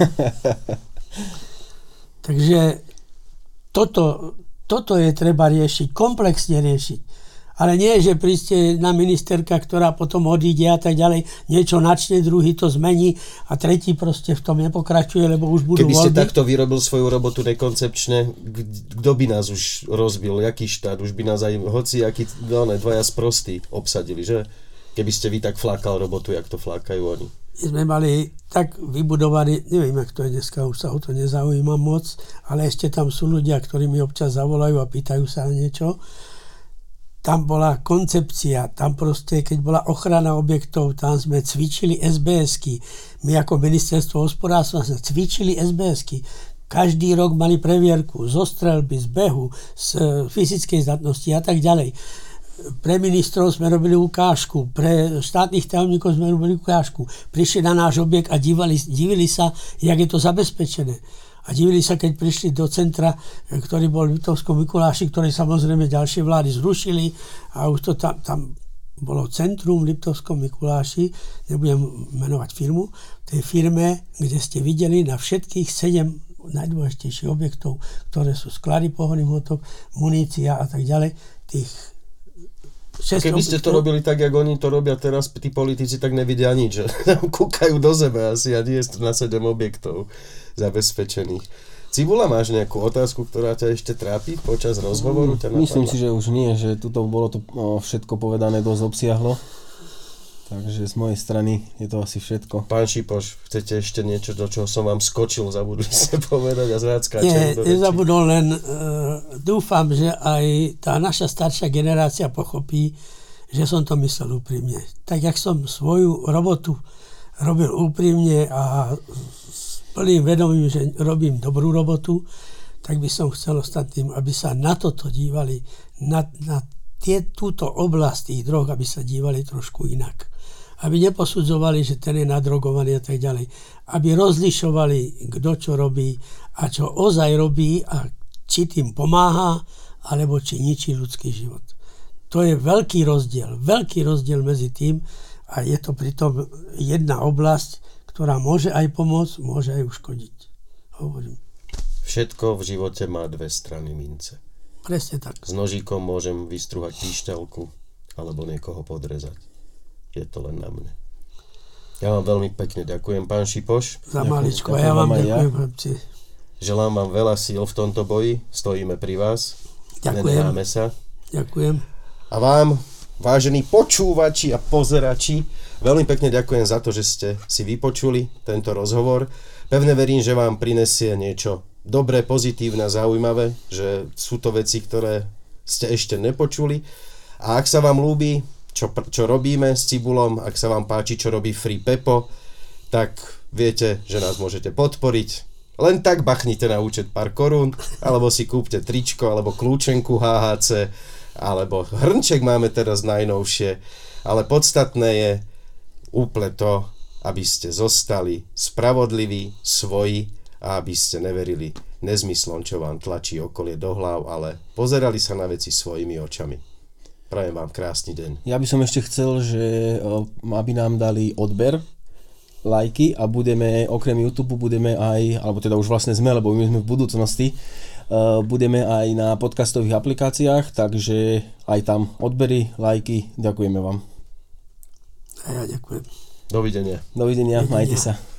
Takže toto, toto je treba riešiť, komplexne riešiť. Ale nie, že príste na ministerka, ktorá potom odíde a tak ďalej, niečo načne, druhý to zmení a tretí proste v tom nepokračuje, lebo už budú voľby. Keby ste voľby. takto vyrobil svoju robotu nekoncepčne, kto by nás už rozbil, jaký štát, už by nás aj hoci, akí no, ne, dvaja sprostí obsadili, že? Keby ste vy tak flákal robotu, jak to flákajú oni. My sme mali tak vybudovaný, neviem, ak to je dneska, už sa o to nezaujímam moc, ale ešte tam sú ľudia, ktorí mi občas zavolajú a pýtajú sa na niečo. Tam bola koncepcia, tam proste, keď bola ochrana objektov, tam sme cvičili es bé esky. My ako ministerstvo hospodárstva sme cvičili es bé esky. Každý rok mali previerku zo streľby, z behu, z fyzickej zdatnosti a tak ďalej. Pre ministrov sme robili ukážku, pre štátnych tajomníkov sme robili ukážku. Prišli na náš objekt a divali, divili sa, jak je to zabezpečené. A divili sa, keď prišli do centra, ktorý bol v Liptovskom Mikuláši, ktorý samozrejme ďalšie vlády zrušili a už to tam, tam bolo centrum v Liptovskom Mikuláši, nebudem menovať firmu, v tej firme, kde ste videli na všetkých sedem najdôležitejších objektov, ktoré sú sklady pohonných hmotok, munícia a tak ďalej, tých Keby ste to robili tak, jak oni to robia teraz, tí politici tak nevidia nič, že kúkajú do zeme asi a nie je na sedem objektov zabezpečených. Cibula, máš nejakú otázku, ktorá ťa ešte trápi počas rozhovoru? Ťa Myslím si, že už nie, že tuto bolo to všetko povedané, dosť obsiahlo. Takže z mojej strany je to asi všetko. Pán Šipoš, chcete ešte niečo, do čoho som vám skočil, zabudli ste povedať a zrád skáčem Nie, do reči? nezabudol, len uh, dúfam, že aj tá naša staršia generácia pochopí, že som to myslel úprimne. Tak, jak som svoju robotu robil úprimne a s plným vedomím, že robím dobrú robotu, tak by som chcel ostatným, aby sa na toto dívali, na, na tie, túto oblasť tých drog, aby sa dívali trošku inak. Aby neposudzovali, že ten je nadrogovaný a tak ďalej. Aby rozlišovali, kto čo robí a čo ozaj robí a či tým pomáha, alebo či ničí ľudský život. To je veľký rozdiel. Veľký rozdiel medzi tým a je to pritom jedna oblasť, ktorá môže aj pomôcť, môže aj uškodiť. Hovorím. Všetko v živote má dve strany mince. Presne tak. S nožíkom môžem vystruhať píšťalku alebo niekoho podrezať. Je to len na mne. Ja vám veľmi pekne ďakujem, pán Šipoš. Za maličko, ja vám ďakujem, chlapci. Želám vám veľa síl v tomto boji. Stojíme pri vás. Ďakujem. Nenecháme sa. Ďakujem. A vám, vážení počúvači a pozerači, veľmi pekne ďakujem za to, že ste si vypočuli tento rozhovor. Pevne verím, že vám prinesie niečo dobré, pozitívne a zaujímavé, že sú to veci, ktoré ste ešte nepočuli. A ak sa vám ľúbi, čo, čo robíme s Cibulom, ak sa vám páči, čo robí Free Pepo, tak viete, že nás môžete podporiť. Len tak bachnite na účet pár korún, alebo si kúpte tričko, alebo kľúčenku há há cé, alebo hrnček máme teraz najnovšie. Ale podstatné je úplne to, aby ste zostali spravodliví, svoji, a aby ste neverili nezmyslom, čo vám tlačí okolie do hlav, ale pozerali sa na veci svojimi očami. Prajem vám krásny deň. Ja by som ešte chcel, že aby nám dali odber, lajky a budeme, okrem YouTube, budeme aj, alebo teda už vlastne sme, lebo my sme v budúcnosti, budeme aj na podcastových aplikáciách, takže aj tam odbery, lajky, ďakujeme vám. A ja ďakujem. Dovidenia. Dovidenia, majte sa.